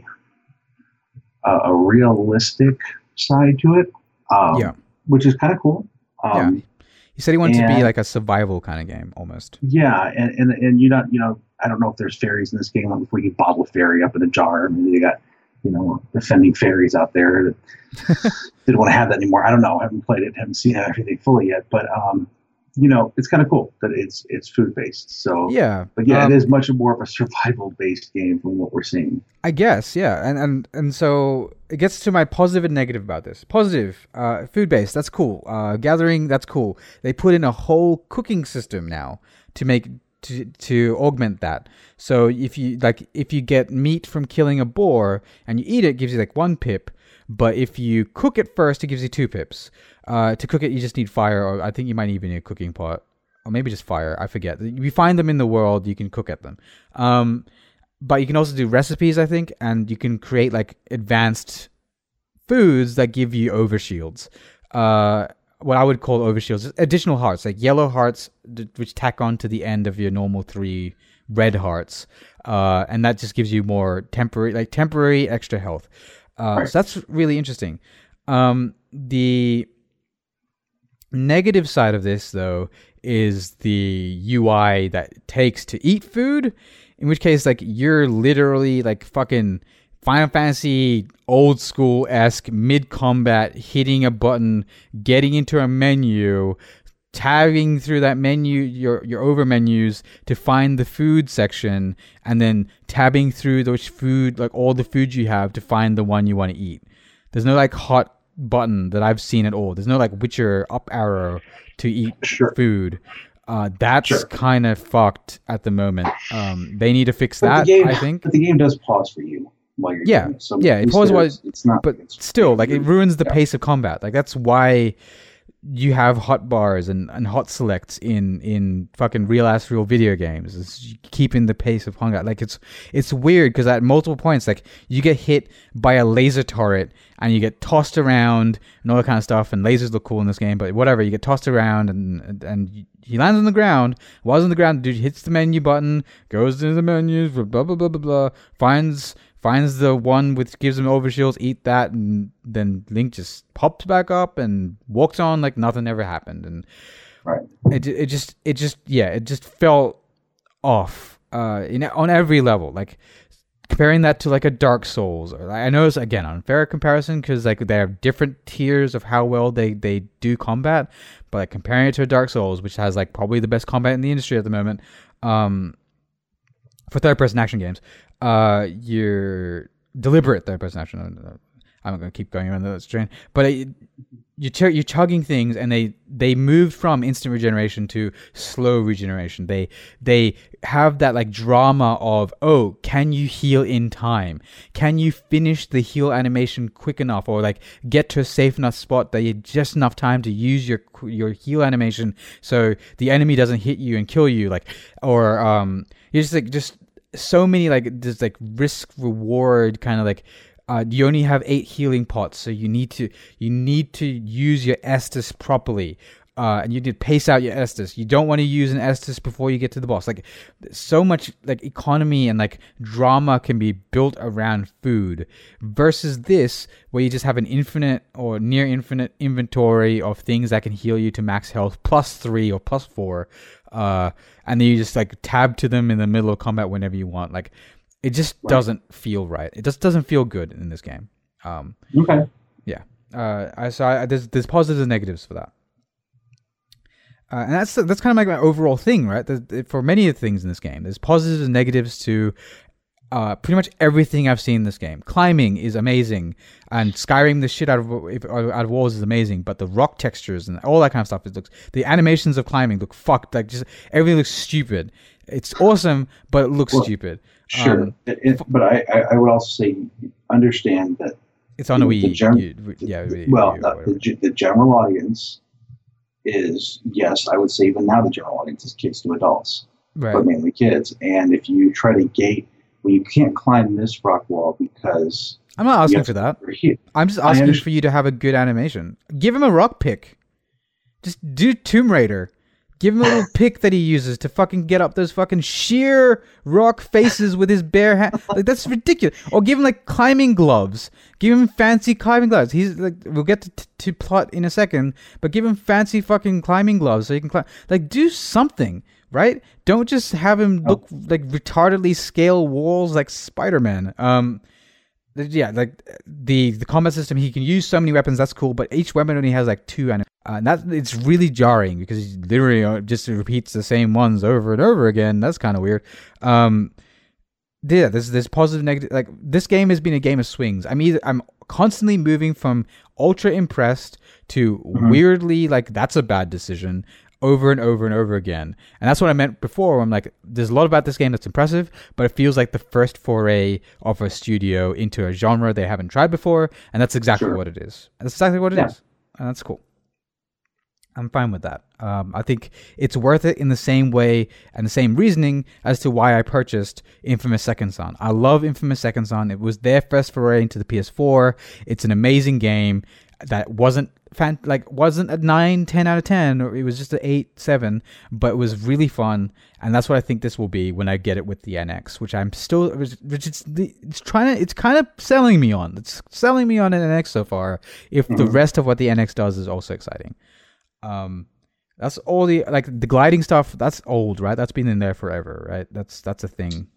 realistic side to it, which is kind of cool. He said he wanted to be like a survival kind of game, almost. Yeah, and you know, I don't know if there's fairies in this game. Like, if we could bottle a fairy up in a jar, maybe they got defending fairies out there that didn't want to have that anymore. I don't know. I haven't played it, haven't seen everything fully yet, but it's kind of cool that it's food based. So but it is much more of a survival based game from what we're seeing. I guess, and so it gets to my positive and negative about this. Positive, food based, that's cool. Gathering, that's cool. They put in a whole cooking system now to augment that. So if you get meat from killing a boar and you eat it, gives you like 1 pip. But if you cook it first, it gives you 2 pips. To cook it, you just need fire, or I think you might even need a cooking pot, or maybe just fire. I forget. You find them in the world, you can cook at them. But you can also do recipes, I think, and you can create like advanced foods that give you overshields. What I would call overshields, additional hearts, like yellow hearts, which tack on to the end of your normal 3 red hearts, and that just gives you more temporary extra health. So that's really interesting. The negative side of this, though, is the UI that it takes to eat food, in which case, like, you're literally like fucking Final Fantasy old school-esque mid-combat, hitting a button, getting into a menu, tabbing through that menu, your over menus to find the food section, and then tabbing through those food, like all the food you have, to find the one you want to eat. There's no like hot button that I've seen at all. There's no like Witcher up arrow to eat food. That's kind of fucked at the moment. They need to fix that, I think. But the game does pause for you while you're doing it. So it pauses while it's not. But still, like, it ruins the pace of combat. Like, that's why you have hot bars and hot selects in fucking real video games. It's keeping the pace of combat. Like, it's weird because at multiple points, like, you get hit by a laser turret and you get tossed around and all that kind of stuff. And lasers look cool in this game, but whatever. You get tossed around and he lands on the ground. While he's on the ground, the dude hits the menu button, goes into the menus, blah blah blah blah blah, finds the one which gives him overshields, eat that, and then Link just pops back up and walks on like nothing ever happened. And it just felt off on every level. Like, comparing that to like a Dark Souls, or I know it's again unfair comparison because like they have different tiers of how well they do combat, but like comparing it to a Dark Souls, which has like probably the best combat in the industry at the moment, for third-person action games, your deliberate third-person action. I'm not going to keep going on that strain, but you're chugging things, and they moved from instant regeneration to slow regeneration. They have that like drama of, oh, can you heal in time? Can you finish the heal animation quick enough, or like get to a safe enough spot that you just enough time to use your heal animation so the enemy doesn't hit you and kill you, like, or you're just so many like this like risk reward kind of like. You only have 8 healing pots, so you need to use your Estus properly, and you need to pace out your Estus. You don't want to use an Estus before you get to the boss. Like, so much like economy and like drama can be built around food, versus this where you just have an infinite or near infinite inventory of things that can heal you to max health +3 or +4, and then you just like tab to them in the middle of combat whenever you want. Like, it just doesn't feel right. It just doesn't feel good in this game. Okay. Yeah. There's positives and negatives for that. And that's kind of like my overall thing, right? For many of the things in this game, there's positives and negatives to pretty much everything I've seen in this game. Climbing is amazing, and Skyrim the shit out of walls is amazing, but the rock textures and all that kind of stuff, the animations of climbing look fucked. Like, just everything looks stupid. It's awesome, but it looks stupid. Sure, but I would also say understand that it's on a Wii. The general audience is, yes, I would say even now the general audience is kids to adults, but mainly kids. And if you try to gate, well, you can't climb this rock wall because I'm not asking for that. I'm just asking for you to have a good animation. Give him a rock pick. Just do Tomb Raider. Give him a little pick that he uses to fucking get up those fucking sheer rock faces with his bare hand. Like, that's ridiculous. Or give him like climbing gloves. Give him fancy climbing gloves. He's like, we'll get to plot in a second, but give him fancy fucking climbing gloves so he can climb. Like, do something, right? Don't just have him look like retardedly scale walls like Spider-Man. Yeah, like the combat system, he can use so many weapons. That's cool, but each weapon only has like 2 and it's really jarring because he literally just repeats the same ones over and over again. That's kind of weird. There's positive, negative. Like, this game has been a game of swings. I'm constantly moving from ultra impressed to weirdly like that's a bad decision over and over and over again. And that's what I meant before. I'm like, there's a lot about this game that's impressive, but it feels like the first foray of a studio into a genre they haven't tried before, and that's exactly what it is. That's exactly what it is, and that's cool. I'm fine with that. I think it's worth it in the same way and the same reasoning as to why I purchased Infamous Second Son. I love Infamous Second Son. It was their first foray into the PS4. It's an amazing game that wasn't a 9, 10 out of 10, or it was just an 8, 7, but it was really fun, and that's what I think this will be when I get it with the NX, which it's kind of selling me on. It's selling me on an NX so far. If the rest of what the NX does is also exciting. That's all the gliding stuff. That's old, right? That's been in there forever, right? That's a thing.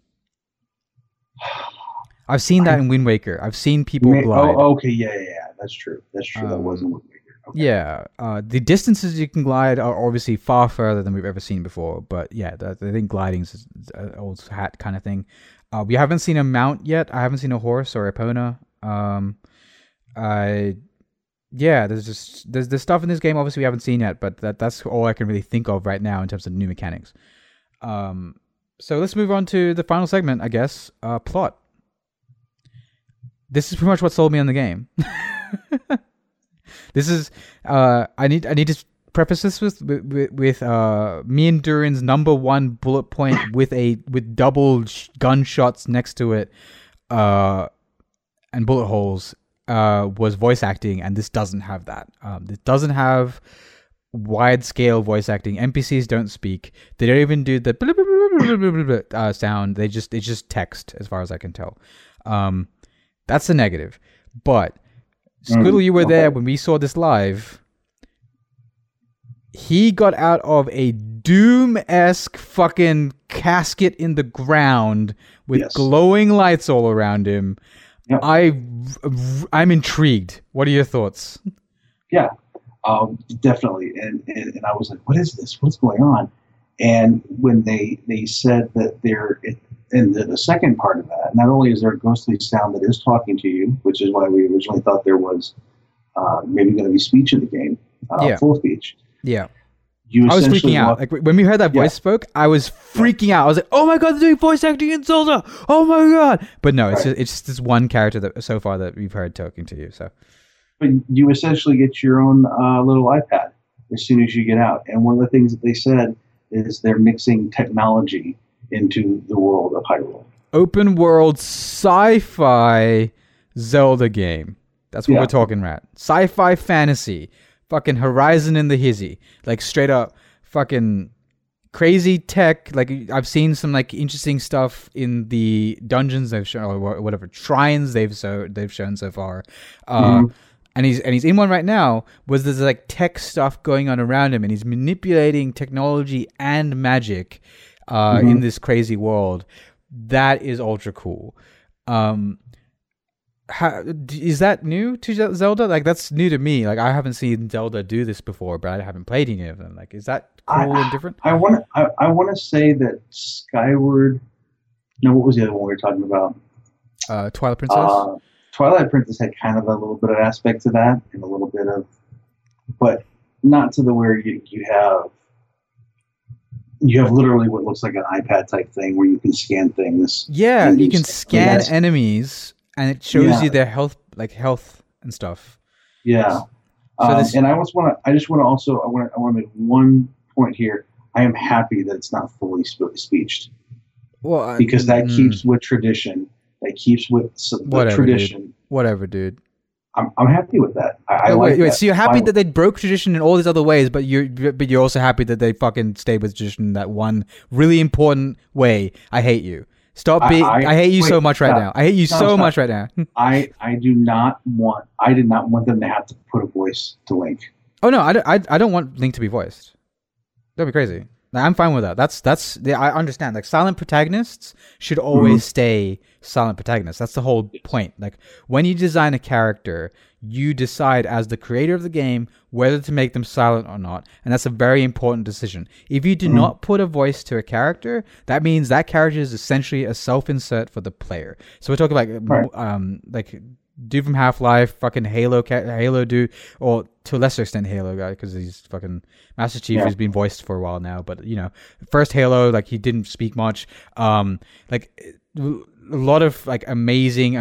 I've seen that in Wind Waker. I've seen people glide. Oh, okay, yeah. That's true. That wasn't Wind Waker. Okay. Yeah, the distances you can glide are obviously far further than we've ever seen before. But yeah, I think gliding is an old hat kind of thing. We haven't seen a mount yet. I haven't seen a horse or a Epona. There's stuff in this game obviously we haven't seen yet, but that's all I can really think of right now in terms of new mechanics. So let's move on to the final segment, I guess. Plot. This is pretty much what sold me on the game. This is I need to preface this with me and Durin's number one bullet point with double gunshots next to it, and bullet holes. Was voice acting, and this doesn't have that. It doesn't have wide scale voice acting. NPCs don't speak. They don't even do the blah, blah, blah, blah, blah, sound. It's just text, as far as I can tell. That's a negative. But Squiddle, you were there when we saw this live. He got out of a Doom-esque fucking casket in the ground with glowing lights all around him. Yep. I'm intrigued. What are your thoughts? Yeah, definitely. And I was like, what is this? What's going on? And when they said that they're in the second part of that, not only is there a ghostly sound that is talking to you, which is why we originally thought there was maybe going to be speech in the game, full speech. Yeah. I was freaking out. Like, when we heard that voice spoke, I was freaking out. I was like, "Oh my god, they're doing voice acting in Zelda! Oh my god!" But no, it's just this one character that so far that we've heard talking to you. So, but you essentially get your own little iPad as soon as you get out. And one of the things that they said is they're mixing technology into the world of Hyrule. Open world sci-fi Zelda game. That's what we're talking about. Sci-fi fantasy. Fucking Horizon in the hizzy. Like, straight up fucking crazy tech. Like, I've seen some like interesting stuff in the dungeons they've shown, or whatever shrines they've shown so far. And he's in one right now where there's like tech stuff going on around him, and he's manipulating technology and magic in this crazy world. That is ultra cool. Is that new to Zelda? Like, that's new to me. Like, I haven't seen Zelda do this before, but I haven't played any of them. Like, is that cool and different? I want to say that Skyward. No, what was the other one we were talking about? Twilight Princess. Twilight Princess had kind of a little bit of aspect to that, and a little bit of, but not to the where you have literally what looks like an iPad type thing where you can scan things. Yeah, you can scan enemies. and it shows you their health and stuff. Yeah. So and I just want to make one point here. I am happy that it's not fully speeched. Well, because that keeps with tradition. That keeps with the tradition. Dude. Whatever, dude. I'm happy with that. I like wait, that. So you're happy that they broke tradition in all these other ways, but you're also happy that they fucking stayed with tradition in that one really important way. I hate you. Stop being. I hate you so much right now. I hate you so much right now. I did not want them to have to put a voice to Link. Oh no, I don't want Link to be voiced. That'd be crazy. I'm fine with that. I understand. Like, silent protagonists should always stay silent protagonists. That's the whole point. Like, when you design a character, you decide as the creator of the game whether to make them silent or not, and that's a very important decision. If you do not put a voice to a character, that means that character is essentially a self-insert for the player. So we're talking about like dude from Half-Life, fucking Halo dude, or to a lesser extent Halo guy, because he's fucking Master Chief who's been voiced for a while now, but first Halo, like, he didn't speak much. Like, a lot of like amazing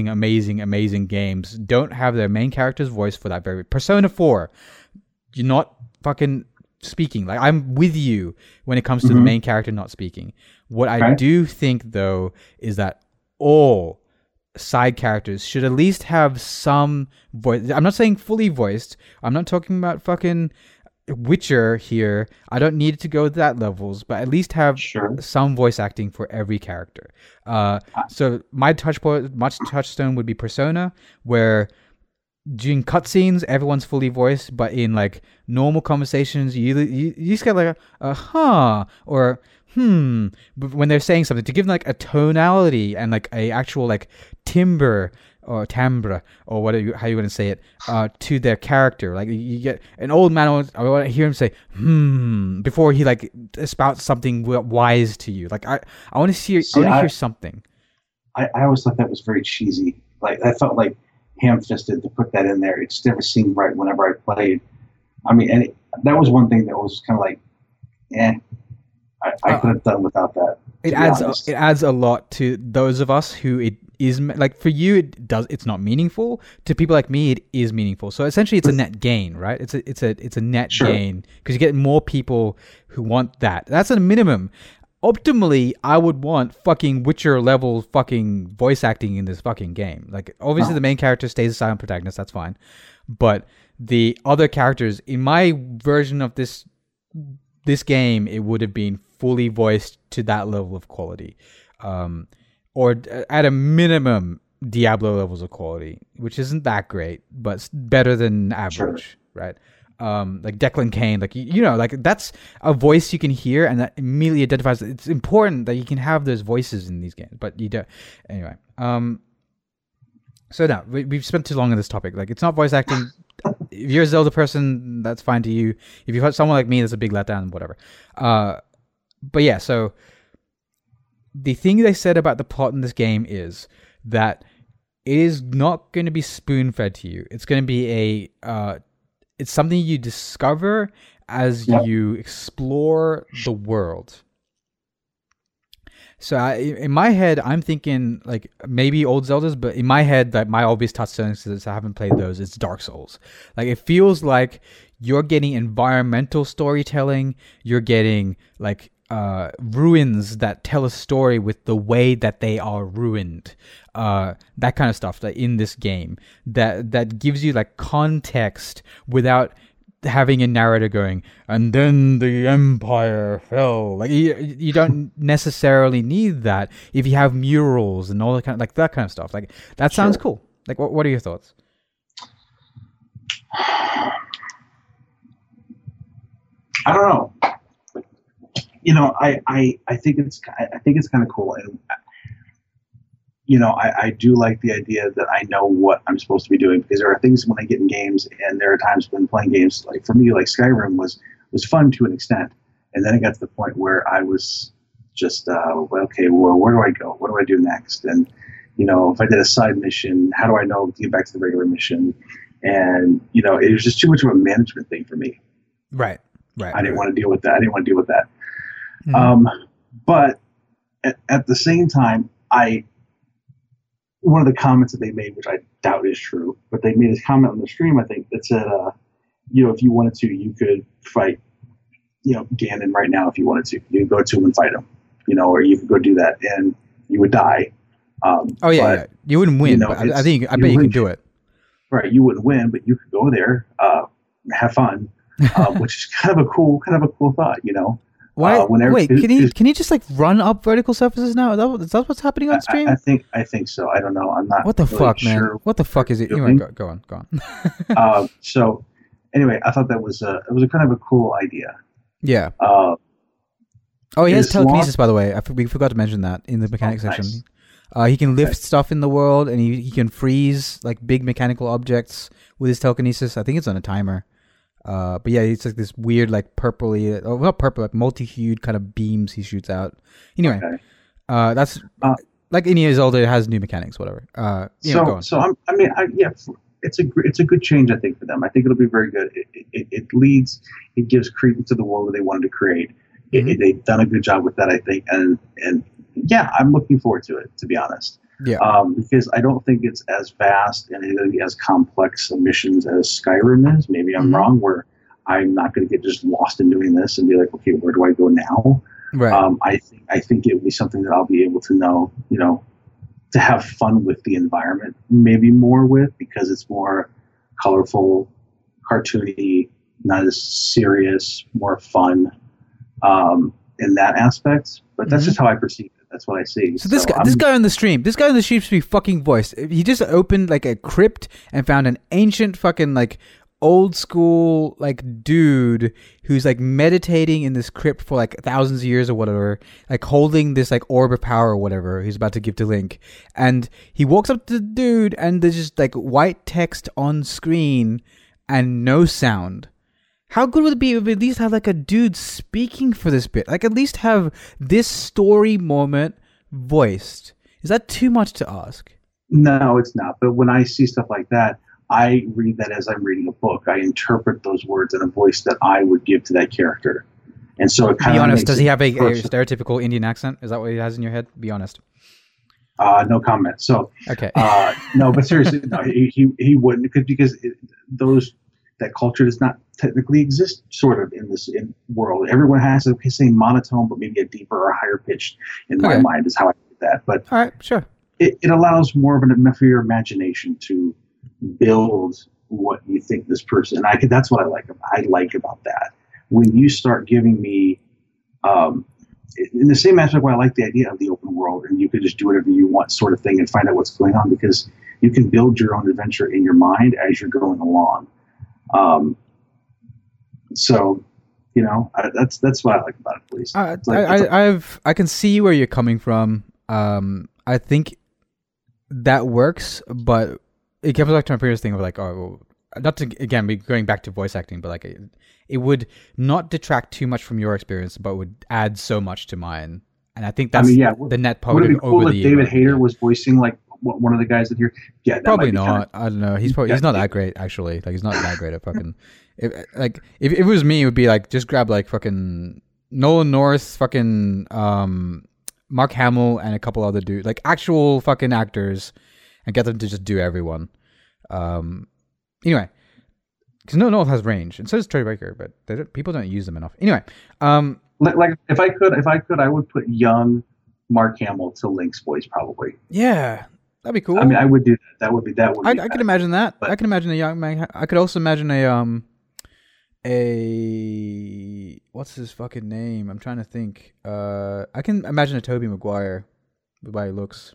games don't have their main character's voice for that very. Persona 4, you're not fucking speaking. Like, I'm with you when it comes to the main character not speaking. What I do think, though, is that all side characters should at least have some voice. I'm not saying fully voiced. I'm not talking about fucking Witcher here. I don't need it to go to that levels, but at least have some voice acting for every character. So my touchstone would be Persona, where during cutscenes everyone's fully voiced, but in like normal conversations you just get like a huh or but when they're saying something, to give them like a tonality and like a actual like timbre or timbre or how you want to say it to their character. Like, you get an old man, I want to hear him say before he like spouts something wise to you. Like, I want to hear something. I always thought that was very cheesy. Like, I felt like ham-fisted to put that in there. It just never seemed right whenever I played. I mean, and that was one thing that was kind of like, I could have done without that. It adds a lot to those of us who it is like. For you, it's not meaningful. To people like me, it is meaningful. So essentially, it's a net gain, right? It's a net gain because you get more people who want that. That's a minimum. Optimally, I would want fucking Witcher level fucking voice acting in this fucking game. Like, obviously, the main character stays a silent protagonist. That's fine, but the other characters in my version of this game, it would have been fully voiced to that level of quality, or at a minimum Diablo levels of quality, which isn't that great, but better than average, right? Like Declan Cain, like like that's a voice you can hear, and that immediately identifies. It's important that you can have those voices in these games, but you don't. Anyway, so now we've spent too long on this topic. Like, it's not voice acting. If you're a Zelda person, that's fine to you. If you've got someone like me, that's a big letdown, whatever. But yeah, so the thing they said about the plot in this game is that it is not going to be spoon-fed to you. It's going to be it's something you discover as you explore the world. So in my head, I'm thinking like maybe old Zeldas, but in my head, like my obvious touchstone, since I haven't played those, is Dark Souls. Like, it feels like you're getting environmental storytelling. You're getting like ruins that tell a story with the way that they are ruined. That kind of stuff that in this game that gives you like context without having a narrator going, and then the empire fell. Like, you don't necessarily need that if you have murals and all that kind of stuff. Like, that sounds cool. Like, what are your thoughts? I don't know. I think it's kind of cool, and I do like the idea that I know what I'm supposed to be doing, because there are things when I get in games, and there are times when playing games, like for me, like Skyrim was fun to an extent, and then it got to the point where I was just okay, well, where do I go? What do I do next? And if I did a side mission, how do I know to get back to the regular mission? And it was just too much of a management thing for me. Right. I didn't want to deal with that. Mm-hmm. But at the same time, I one of the comments that they made, which I doubt is true, but they made this comment on the stream, I think, that said, if you wanted to, you could fight, Ganon right now if you wanted to. You could go to him and fight him, or you could go do that and you would die. Yeah. You wouldn't win, but I bet you can do it. Right, you wouldn't win, but you could go there, have fun, which is kind of a cool thought, Why? Wait, can you just like run up vertical surfaces now? Is that what's happening on stream? I think so. I don't know. I'm not. What the really fuck, sure man? What the fuck is it? Anyway, go on. So, anyway, I thought that was a kind of a cool idea. Yeah. He has telekinesis, by the way. We forgot to mention that in the mechanics section. Nice. He can lift stuff in the world, and he can freeze like big mechanical objects with his telekinesis. I think it's on a timer. But yeah, it's like this weird, like purpley, not purple, like multi-hued kind of beams he shoots out. Anyway, that's like any years older, it has new mechanics, whatever. It's a good change, I think, for them. I think it'll be very good. It gives credence to the world that they wanted to create. Mm-hmm. They've done a good job with that, I think, and yeah, I'm looking forward to it, to be honest. Yeah. Because I don't think it's as vast and as complex missions as Skyrim is. Maybe I'm wrong, where I'm not going to get just lost in doing this and be like, okay, where do I go now? Right. I think it will be something that I'll be able to know, to have fun with the environment, maybe more with, because it's more colorful, cartoony, not as serious, more fun in that aspect. But that's just how I perceive it. That's what I see. So this guy on the stream should be fucking voiced. He just opened like a crypt and found an ancient fucking like old school like dude who's like meditating in this crypt for like thousands of years or whatever, like holding this like orb of power or whatever he's about to give to Link. And he walks up to the dude and there's just like white text on screen and no sound. How good would it be if we at least have like a dude speaking for this bit? Like at least have this story moment voiced. Is that too much to ask? No, it's not. But when I see stuff like that, I read that as I'm reading a book. I interpret those words in a voice that I would give to that character. And so it kind of. Be honest, does he have a stereotypical Indian accent? Is that what he has in your head? Be honest. No comment. So okay. No, but seriously, no, he wouldn't, because that culture does not technically exist sort of in this world. Everyone has the same monotone, but maybe a deeper or higher pitch in my mind is how I do that. But all right, sure. It allows more of your imagination to build what you think this person. And that's what I like about that. When you start giving me, in the same aspect where I like the idea of the open world and you could just do whatever you want sort of thing and find out what's going on, because you can build your own adventure in your mind as you're going along. So, that's what I like about it, at least. I can see where you're coming from. I think that works, but it comes back to my previous thing of like, not to again be going back to voice acting, but like it would not detract too much from your experience, but would add so much to mine. And I think that's the net positive. Would it be cool if David Hayter was voicing like one of the guys that here? Yeah, probably not. I don't know. He's not that great actually. Like he's not that great at fucking. If it was me, it would be like just grab like fucking Nolan North, fucking Mark Hamill, and a couple other dudes, like actual fucking actors, and get them to just do everyone. Anyway, because Nolan North has range, and so does Troy Baker, but people don't use them enough. Anyway, like if I could, I would put young Mark Hamill to Link's voice probably. Yeah. That'd be cool. I mean, I would do that. I could imagine that. But I can imagine a young man. I could also imagine what's his fucking name? I'm trying to think. I can imagine a Tobey Maguire, the way he looks.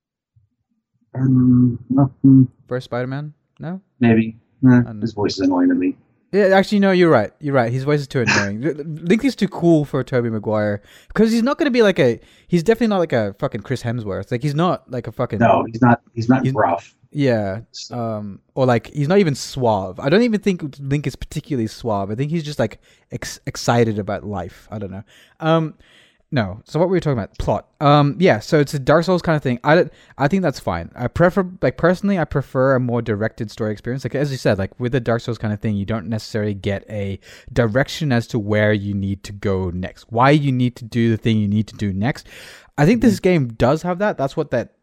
First Spider-Man? No? Maybe. His voice is annoying to me. Yeah, actually, no, you're right. His voice is too annoying. Link is too cool for Tobey Maguire because he's not going to be like he's definitely not like a fucking Chris Hemsworth. Like he's not like a fucking. No, he's not rough. Yeah. Or like he's not even suave. I don't even think Link is particularly suave. I think he's just like excited about life. I don't know. No. So what were we talking about? Plot. Yeah. So it's a Dark Souls kind of thing. I think that's fine. I personally prefer a more directed story experience. Like as you said, like with the Dark Souls kind of thing, you don't necessarily get a direction as to where you need to go next, why you need to do the thing you need to do next. I think this game does have that. That's what that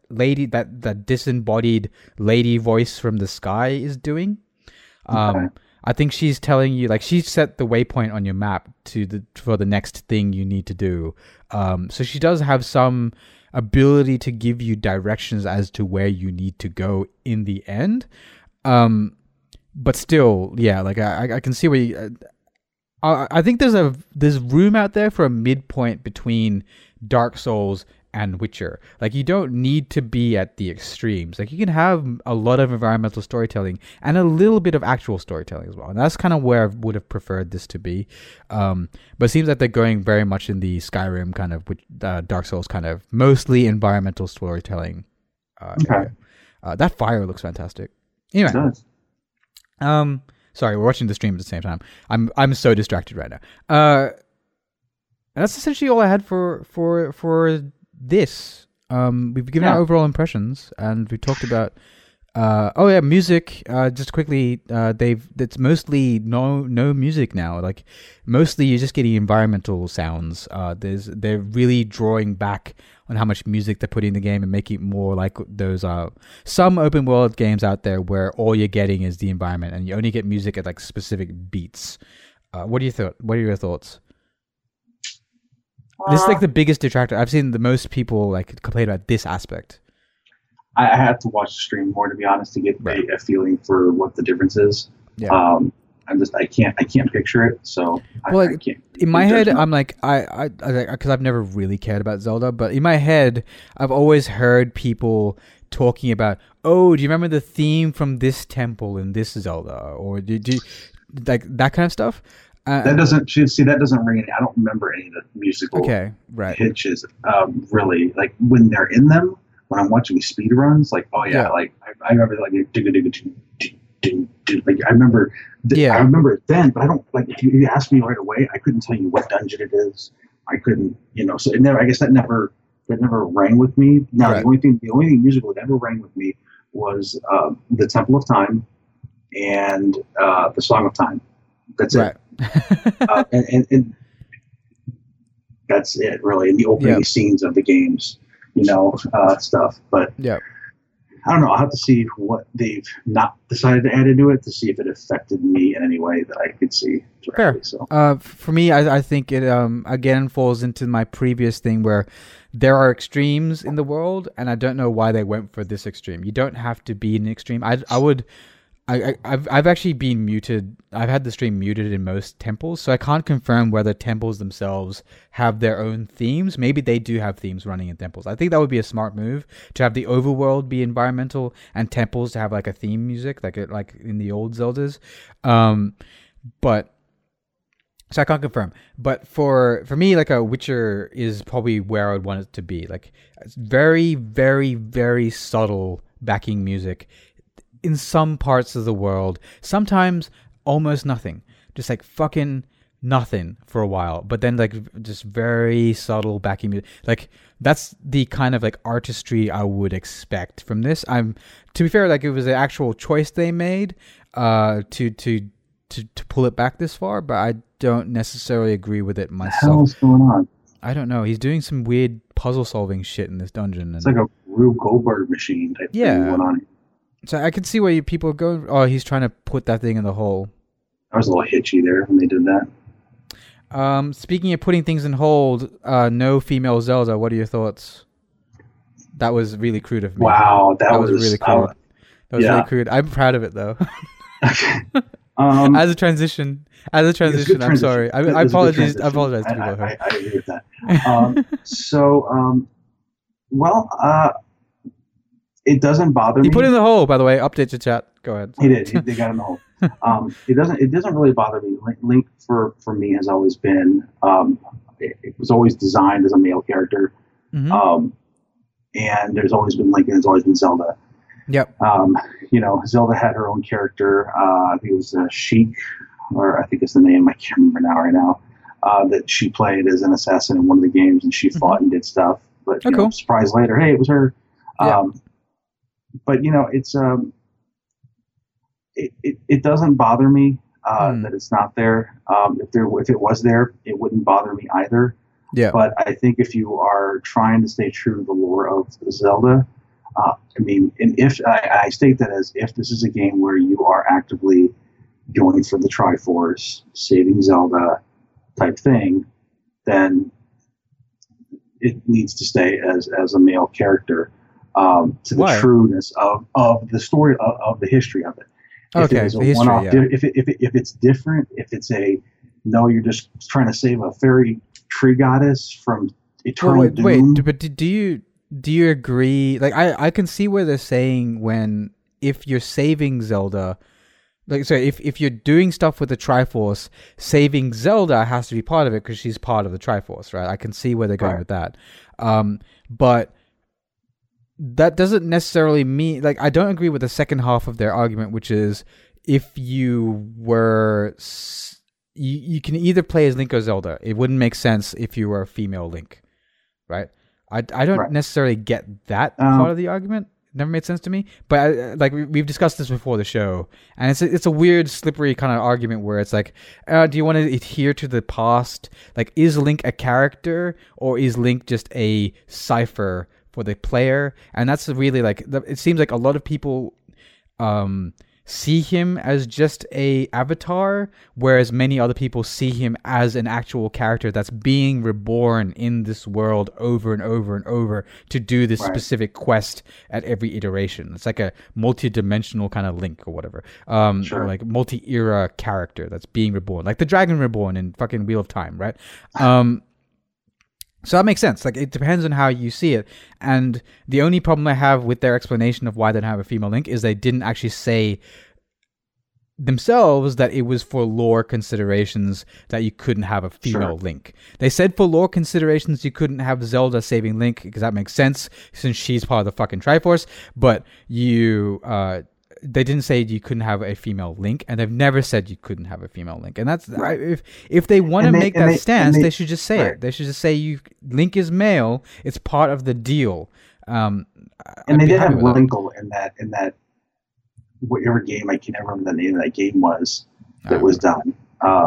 lady, that disembodied lady voice from the sky is doing. Okay. I think she's telling you, like, she set the waypoint on your map for the next thing you need to do. So she does have some ability to give you directions as to where you need to go in the end. But still, yeah, like I can see where you, I think there's room out there for a midpoint between Dark Souls and Witcher. Like, you don't need to be at the extremes. Like, you can have a lot of environmental storytelling and a little bit of actual storytelling as well. And that's kind of where I would have preferred this to be. But it seems like they're going very much in the Skyrim kind of, Dark Souls kind of, mostly environmental storytelling. Okay. That fire looks fantastic. Anyway. It does. Sorry, we're watching the stream at the same time. I'm so distracted right now. And that's essentially all I had for this. We've given our overall impressions, and we talked about music. Just quickly, it's mostly no music now. Like, mostly you're just getting environmental sounds. They're really drawing back on how much music they put in the game and making it more like those some open world games out there where all you're getting is the environment and you only get music at like specific beats. What are your thoughts? This is like the biggest detractor. I've seen the most people like complain about this aspect. I have to watch the stream more, to be honest, to get a feeling for what the difference is. Yeah. I can't picture it, so I can't. In my head, I'm like, because I've never really cared about Zelda, but in my head, I've always heard people talking about, oh, do you remember the theme from this temple in this Zelda, or do you like that kind of stuff? That doesn't ring. I don't remember any of the musical pitches. Really, like when they're in them, when I'm watching speed runs, like like I remember like like I remember. I remember it then, but I don't like. If you asked me right away, I couldn't tell you what dungeon it is. I couldn't, so it never. I guess that never rang with me. Now the only thing musical that ever rang with me was the Temple of Time and the Song of Time. That's it. And that's it, really. And the opening scenes of the games, stuff. But I don't know. I'll have to see what they've not decided to add into it to see if it affected me in any way that I could see directly. Fair. So. For me, I think it again falls into my previous thing where there are extremes in the world, and I don't know why they went for this extreme. You don't have to be in an extreme. I've actually been muted. I've had the stream muted in most temples, so I can't confirm whether temples themselves have their own themes. Maybe they do have themes running in temples. I think that would be a smart move to have the overworld be environmental and temples to have like a theme music, like in the old Zeldas. But so I can't confirm. But for me, like a Witcher is probably where I would want it to be. Like, it's very, very, very subtle backing music in some parts of the world, sometimes almost nothing, just like fucking nothing for a while, but then like just very subtle backing music. Like, that's the kind of like artistry I would expect from this. To be fair, like, it was an actual choice they made to pull it back this far, but I don't necessarily agree with it myself. What the hell is going on? I don't know. He's doing some weird puzzle solving shit in this dungeon. It's like a Rube Goldberg machine type thing going on. So I could see where people are going. Oh, he's trying to put that thing in the hole. I was a little hitchy there when they did that. Speaking of putting things in hold, no female Zelda. What are your thoughts? That was really crude of me. Wow, that was really crude. That was really crude. I'm proud of it though. As a transition, I'm sorry. I apologize. I apologize to people. I agree with that. It doesn't bother me. He put in the hole, by the way. Update to chat. Go ahead. He did. They got in the hole. It doesn't really bother me. Link for me has always been. It was always designed as a male character. Mm-hmm. And there's always been Link, and there's always been Zelda. Yep. Zelda had her own character. I think it was Sheik, or I think it's the name. I can't remember right now. That she played as an assassin in one of the games, and she fought and did stuff. But cool. Surprise later, hey, it was her. Yeah. But it's it doesn't bother me that it's not there. If it was there, it wouldn't bother me either. Yeah. But I think if you are trying to stay true to the lore of Zelda, I mean, and if I state that as if this is a game where you are actively going for the Triforce, saving Zelda type thing, then it needs to stay as a male character to the trueness of the story of the history of it. If it is a one-off, if it's different, if it's no, you're just trying to save a fairy tree goddess from eternal doom. But do you agree? Like, I can see where they're saying if you're saving Zelda, like, so if you're doing stuff with the Triforce, saving Zelda has to be part of it because she's part of the Triforce, right? I can see where they're going with that. But that doesn't necessarily mean, like, I don't agree with the second half of their argument, which is if you were, you can either play as Link or Zelda. It wouldn't make sense if you were a female Link, right? I don't necessarily get that part of the argument. Never made sense to me. But like we've discussed this before the show, and it's a weird, slippery kind of argument where it's like, do you want to adhere to the past? Like, is Link a character or is Link just a cipher for the player? And that's really like, it seems like a lot of people see him as just a avatar, whereas many other people see him as an actual character that's being reborn in this world over and over and over to do this specific quest at every iteration. It's like a multi-dimensional kind of Link or whatever, or like multi-era character that's being reborn, like the Dragon Reborn in fucking Wheel of Time, right? So that makes sense. Like, it depends on how you see it. And the only problem I have with their explanation of why they don't have a female Link is they didn't actually say themselves that it was for lore considerations that you couldn't have a female Link. They said for lore considerations you couldn't have Zelda saving Link, because that makes sense since she's part of the fucking Triforce. But they didn't say you couldn't have a female Link, and they've never said you couldn't have a female Link. And that's if they want to make that stance, they should just say it. They should just say Link is male. It's part of the deal. And they did have Linkle in that whatever game, I can't remember the name of that game was that was done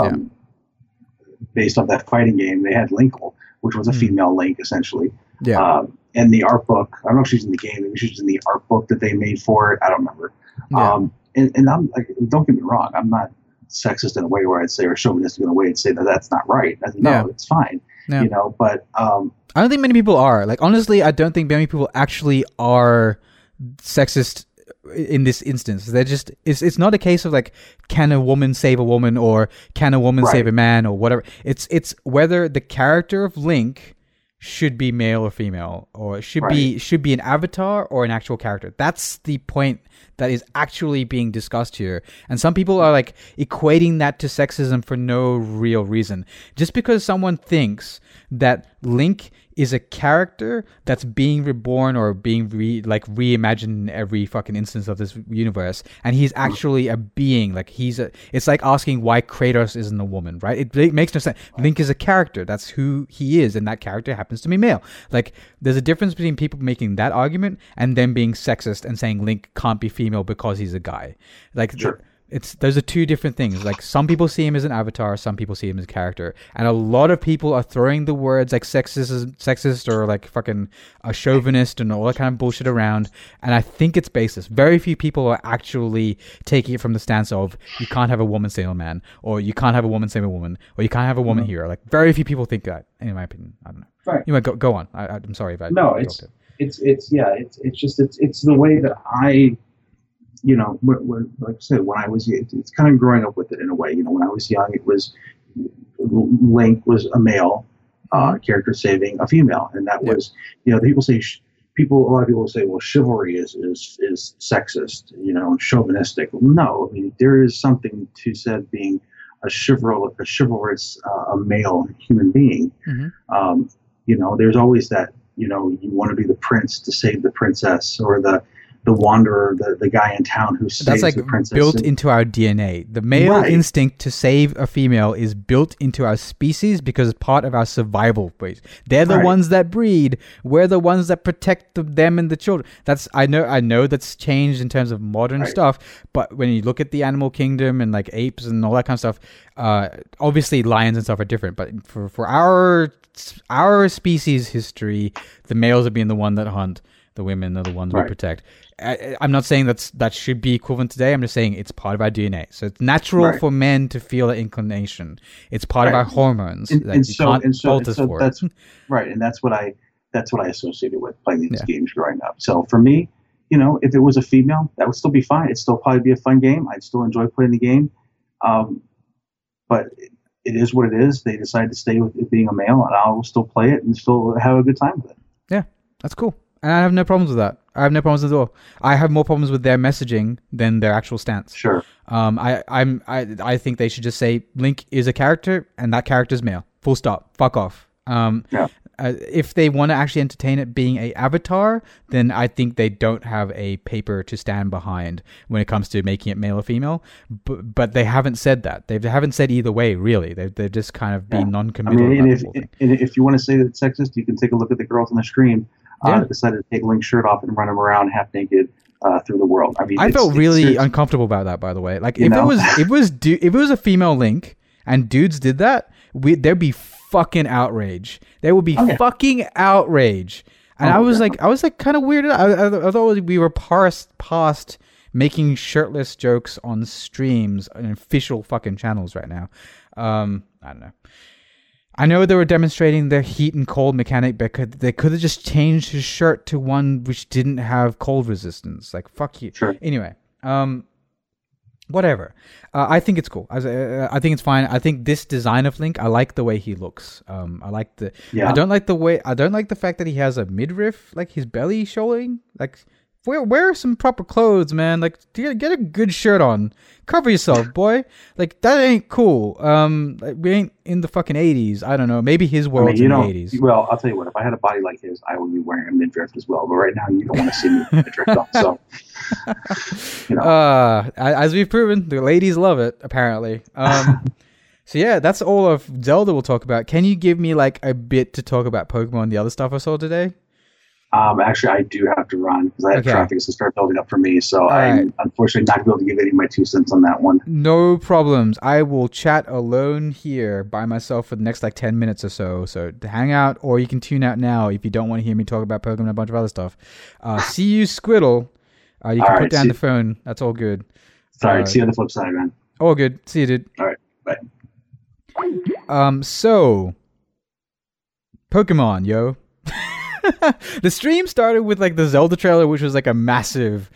based off that fighting game. They had Linkle, which was a female Link essentially. And the art book, I don't know if she's in the game, maybe she's in the art book that they made for it. I don't remember. And I'm like, don't get me wrong, I'm not sexist in a way where I'd say, or chauvinistic in a way I'd say that that's not right. It's fine. You know, but I don't think many people are. Like, honestly, I don't think many people actually are sexist in this instance. They're just, it's not a case of like, can a woman save a woman or can a woman save a man or whatever. It's whether the character of Link should be male or female, or should be an avatar or an actual character. That's the point that is actually being discussed here. And some people are like equating that to sexism for no real reason. Just because someone thinks that Link is a character that's being reborn or being reimagined in every fucking instance of this universe, and he's actually a being, like it's like asking why Kratos isn't a woman, right? It makes no sense. Link is a character, that's who he is, and that character happens to be male. Like, there's a difference between people making that argument and them being sexist and saying Link can't be female because he's a guy. Like, those are two different things. Like, some people see him as an avatar, some people see him as a character, and a lot of people are throwing the words like sexist or like fucking a chauvinist and all that kind of bullshit around, and I think it's baseless. Very few people are actually taking it from the stance of you can't have a woman save a man, or you can't have a woman save a woman, or you can't have a woman hero. Like, very few people think that, in my opinion. I don't know. Right. You might go on. I'm sorry if I it's the way that I. You know, like I said, when I was, it's kind of growing up with it in a way. You know, when I was young, it was Link was a male character saving a female, and that was, you know, a lot of people say, well, chivalry is sexist, you know, and chauvinistic. No, I mean, there is something to said being a chivalrous a male human being. You know, there's always that, you know, you want to be the prince to save the princess, or the the wanderer, the guy in town who saves that's like the princess. Built into our DNA. The male instinct to save a female is built into our species because it's part of our survival base. They're the ones that breed. We're the ones that protect them and the children. That's I know that's changed in terms of modern stuff, but when you look at the animal kingdom and like apes and all that kind of stuff, obviously lions and stuff are different. But for our species history, the males are being the one that hunt. The women are the ones we protect. I'm not saying that should be equivalent today. I'm just saying it's part of our DNA. So it's natural for men to feel that inclination. It's part of our hormones. That's right, and that's what I associated with playing these games growing up. So for me, if it was a female, that would still be fine. It'd still probably be a fun game. I'd still enjoy playing the game. But it is what it is. They decided to stay with it being a male, and I'll still play it and still have a good time with it. Yeah, that's cool. And I have no problems with that. I have no problems at all. I have more problems with their messaging than their actual stance. Sure. I think they should just say Link is a character and that character's male. Full stop. Fuck off. If they want to actually entertain it being a avatar, then I think they don't have a paper to stand behind when it comes to making it male or female. But they haven't said that. They haven't said either way, really. They've just kind of been non-committal. If you want to say that it's sexist, you can take a look at the girls on the screen. Decided to take Link's shirt off and run him around half naked through the world. I felt really uncomfortable about that, by the way. Like if it was a female Link and dudes did that, there'd be fucking outrage. There would be fucking outrage. And I was like kind of weirded out. I thought we were past making shirtless jokes on streams on official fucking channels right now. I don't know. I know they were demonstrating their heat and cold mechanic, but they could have just changed his shirt to one which didn't have cold resistance. Like, fuck you. Sure. Anyway, whatever. I think it's cool. I think it's fine. I think this design of Link, I like the way he looks. I like the. Yeah. I don't like the fact that he has a midriff, like his belly showing. Like, wear some proper clothes, man. Like, get a good shirt on. Cover yourself, boy. Like, that ain't cool. Like, we ain't in the fucking 80s. I don't know. Maybe his world's in the 80s. Well, I'll tell you what. If I had a body like his, I would be wearing a midriff as well. But right now, you don't want to see me with midriff on. So, as we've proven, the ladies love it, apparently. So yeah, that's all of Zelda we'll talk about. Can you give me like a bit to talk about Pokemon and the other stuff I saw today? Actually, I do have to run because I have traffic to start building up for me. So I'm unfortunately not going to be able to give any of my 2 cents on that one. No problems. I will chat alone here by myself for the next like 10 minutes or so. So hang out, or you can tune out now if you don't want to hear me talk about Pokemon and a bunch of other stuff. See you, Squirtle. You can put down the phone. That's all good. Sorry. See you on the flip side, man. All good. See you, dude. All right. Bye. So Pokemon, yo. The stream started with like the Zelda trailer, which was like a massive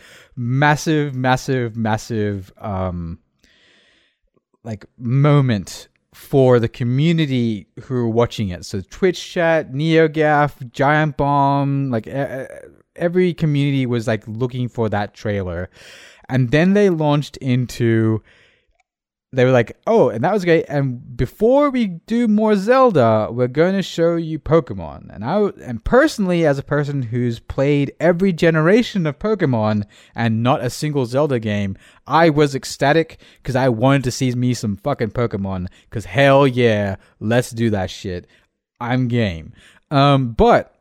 like moment for the community who were watching it. So Twitch chat, NeoGaf, Giant Bomb, like every community was like looking for that trailer. And then they launched into, they were like, oh, and that was great. And before we do more Zelda, we're going to show you Pokemon. And personally, as a person who's played every generation of Pokemon and not a single Zelda game, I was ecstatic because I wanted to see me some fucking Pokemon. Because hell yeah, let's do that shit. I'm game. But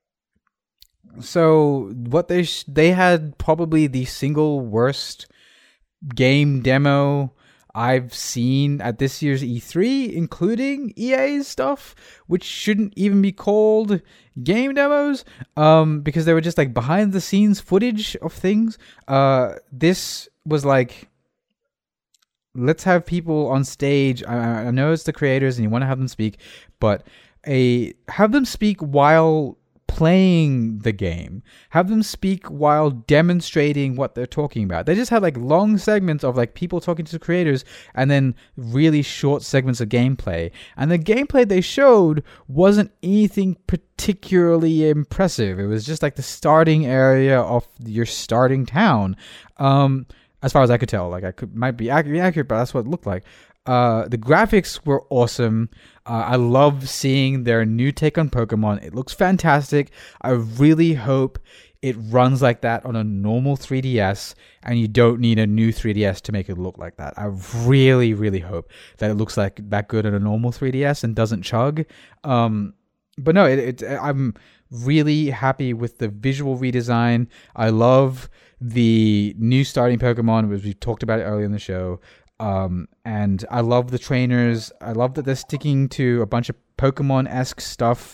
so what they had probably the single worst game demo I've seen at this year's E3, including EA's stuff, which shouldn't even be called game demos, because they were just like behind the scenes footage of things. This was like, let's have people on stage. I know it's the creators and you want to have them speak, but have them speak while playing the game, have them speak while demonstrating what they're talking about. They just had like long segments of like people talking to the creators and then really short segments of gameplay, and the gameplay they showed wasn't anything particularly impressive. It was just like the starting area of your starting town, as far as I could tell. Like might be accurate, but that's what it looked like. The graphics were awesome. I love seeing their new take on Pokemon. It looks fantastic. I really hope it runs like that on a normal 3DS, and you don't need a new 3DS to make it look like that. I really, really hope that it looks like that good on a normal 3DS and doesn't chug. But no, I'm really happy with the visual redesign. I love the new starting Pokemon, as we talked about it earlier in the show. And I love the trainers. I love that they're sticking to a bunch of Pokemon-esque stuff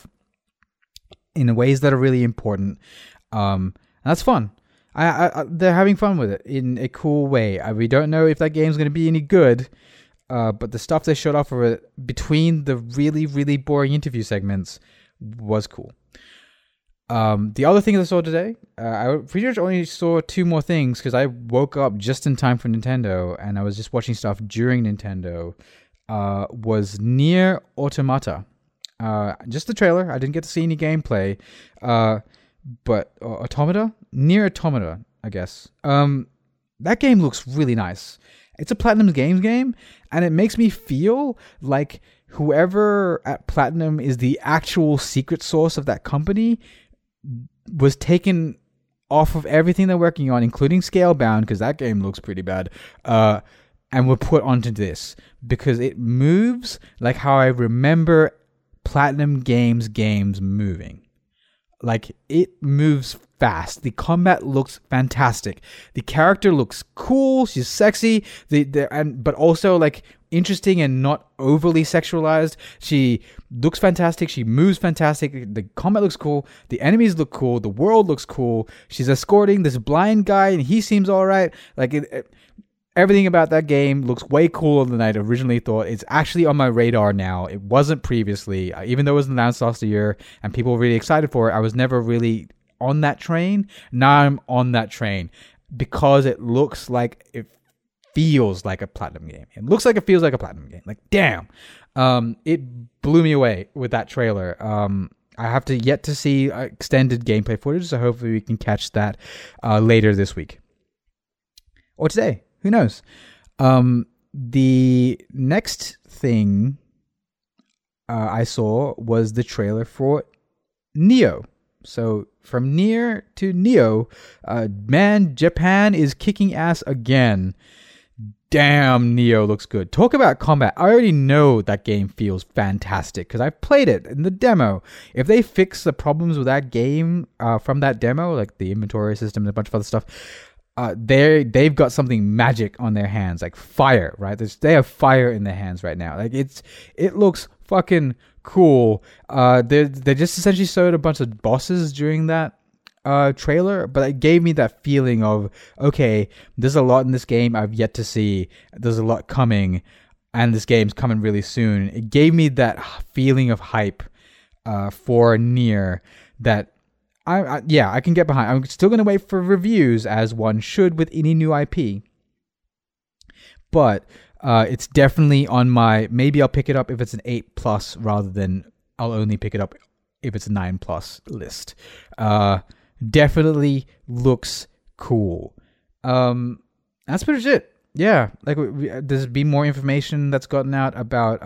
in ways that are really important. That's fun. They're having fun with it in a cool way. We don't know if that game's going to be any good, but the stuff they showed off of it between the really, really boring interview segments was cool. The other thing I saw today, I pretty much only saw 2 more things because I woke up just in time for Nintendo, and I was just watching stuff during Nintendo. Was Nier Automata. Just the trailer. I didn't get to see any gameplay. But Automata? Nier Automata, I guess. That game looks really nice. It's a Platinum Games game, and it makes me feel like whoever at Platinum is the actual secret source of that company was taken off of everything they're working on, including Scalebound, because that game looks pretty bad, and were put onto this because it moves like how I remember Platinum games moving. Like, it moves fast. The combat looks fantastic. The character looks cool. She's sexy. But also like interesting and not overly sexualized. She looks fantastic. She moves fantastic. The combat looks cool. The enemies look cool. The world looks cool. She's escorting this blind guy, and he seems all right. Like everything about that game looks way cooler than I'd originally thought. It's actually on my radar now. It wasn't previously. Even though it was announced last year and people were really excited for it, I was never really on that train. Now I'm on that train because it looks like it feels like a Platinum game. It looks like it feels like a Platinum game. Like, damn. It blew me away with that trailer. I have to yet to see extended gameplay footage, so hopefully we can catch that later this week. Or today. Who knows? The next thing I saw was the trailer for Nioh. So from Nier to Nioh, man, Japan is kicking ass again. Damn, Nioh looks good. Talk about combat. I already know that game feels fantastic because I played it in the demo. If they fix the problems with that game from that demo, like the inventory system and a bunch of other stuff, they've got something magic on their hands, like fire, right? They have fire in their hands right now. Like it looks fucking cool. They just essentially showed a bunch of bosses during that trailer, but it gave me that feeling of, okay, there's a lot in this game I've yet to see. There's a lot coming, and this game's coming really soon. It gave me that feeling of hype for Nier that I can get behind. I'm still going to wait for reviews, as one should with any new IP. But it's definitely on my, maybe I'll pick it up if it's an 8+ rather than I'll only pick it up if it's a 9+ list. Definitely looks cool. That's pretty much it. Yeah, like there's been more information that's gotten out about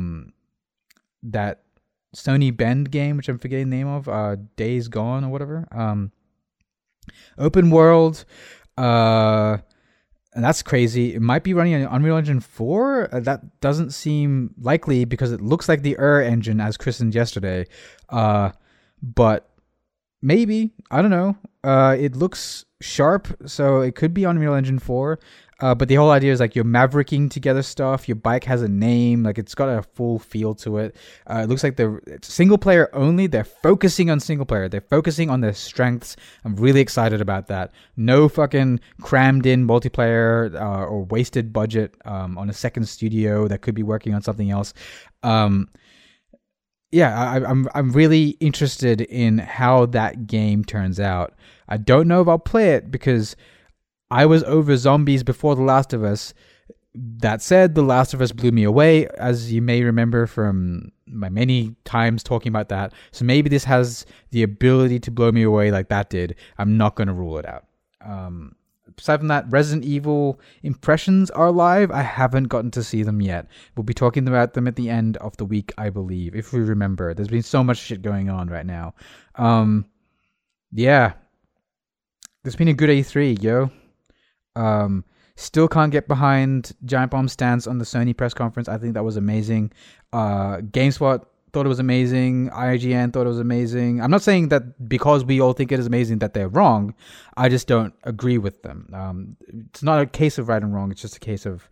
that Sony Bend game, which I'm forgetting the name of, Days Gone or whatever. Open world, and that's crazy. It might be running on Unreal Engine 4. That doesn't seem likely because it looks like the engine as christened yesterday. But maybe, I don't know. It looks sharp, so it could be Unreal Engine 4. But the whole idea is like you're mavericking together stuff. Your bike has a name. Like it's got a full feel to it. It looks like it's single player only. They're focusing on single player. They're focusing on their strengths. I'm really excited about that. No fucking crammed in multiplayer or wasted budget on a second studio that could be working on something else. I'm really interested in how that game turns out. I don't know if I'll play it because I was over zombies before The Last of Us. That said, The Last of Us blew me away, as you may remember from my many times talking about that. So maybe this has the ability to blow me away like that did. I'm not going to rule it out. Aside from that, Resident Evil impressions are live. I haven't gotten to see them yet. We'll be talking about them at the end of the week, I believe, if we remember. There's been so much shit going on right now. Yeah. There's been a good E3, yo. Still can't get behind Giant Bomb's stance on the Sony press conference. I think that was amazing. GameSpot thought it was amazing. IGN thought it was amazing. I'm not saying that because we all think it is amazing that they're wrong. I just don't agree with them. It's not a case of right and wrong. It's just a case of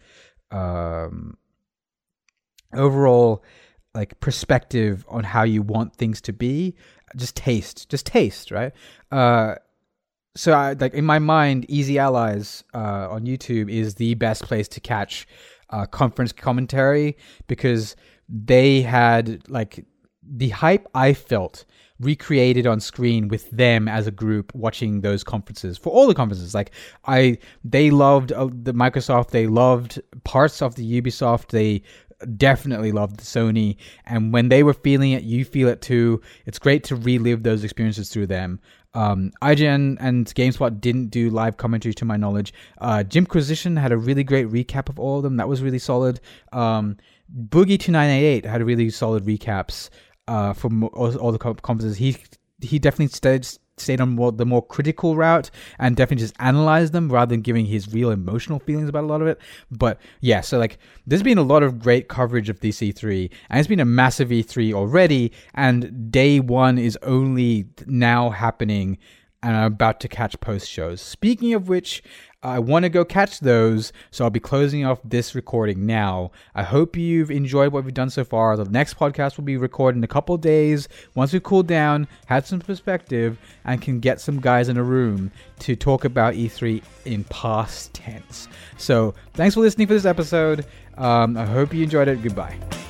overall like perspective on how you want things to be. Just taste, right? So like in my mind, Easy Allies on YouTube is the best place to catch conference commentary, because they had like the hype I felt recreated on screen with them as a group watching those conferences, for all the conferences. Like they loved the Microsoft, they loved parts of the Ubisoft, they definitely loved the Sony, and when they were feeling it, you feel it too. It's great to relive those experiences through them. IGN and GameSpot didn't do live commentary to my knowledge. Jimquisition had a really great recap of all of them. That was really solid. Boogie2988 had really solid recaps from all the conferences. He definitely stayed on the more critical route and definitely just analyzed them rather than giving his real emotional feelings about a lot of it. But yeah, so like there's been a lot of great coverage of this E3, and it's been a massive E3 already, and day one is only now happening, and I'm about to catch post shows. Speaking of which, I want to go catch those, so I'll be closing off this recording now. I hope you've enjoyed what we've done so far. The next podcast will be recorded in a couple of days, once we've cooled down, had some perspective, and can get some guys in a room to talk about E3 in past tense. So thanks for listening for this episode. I hope you enjoyed it. Goodbye.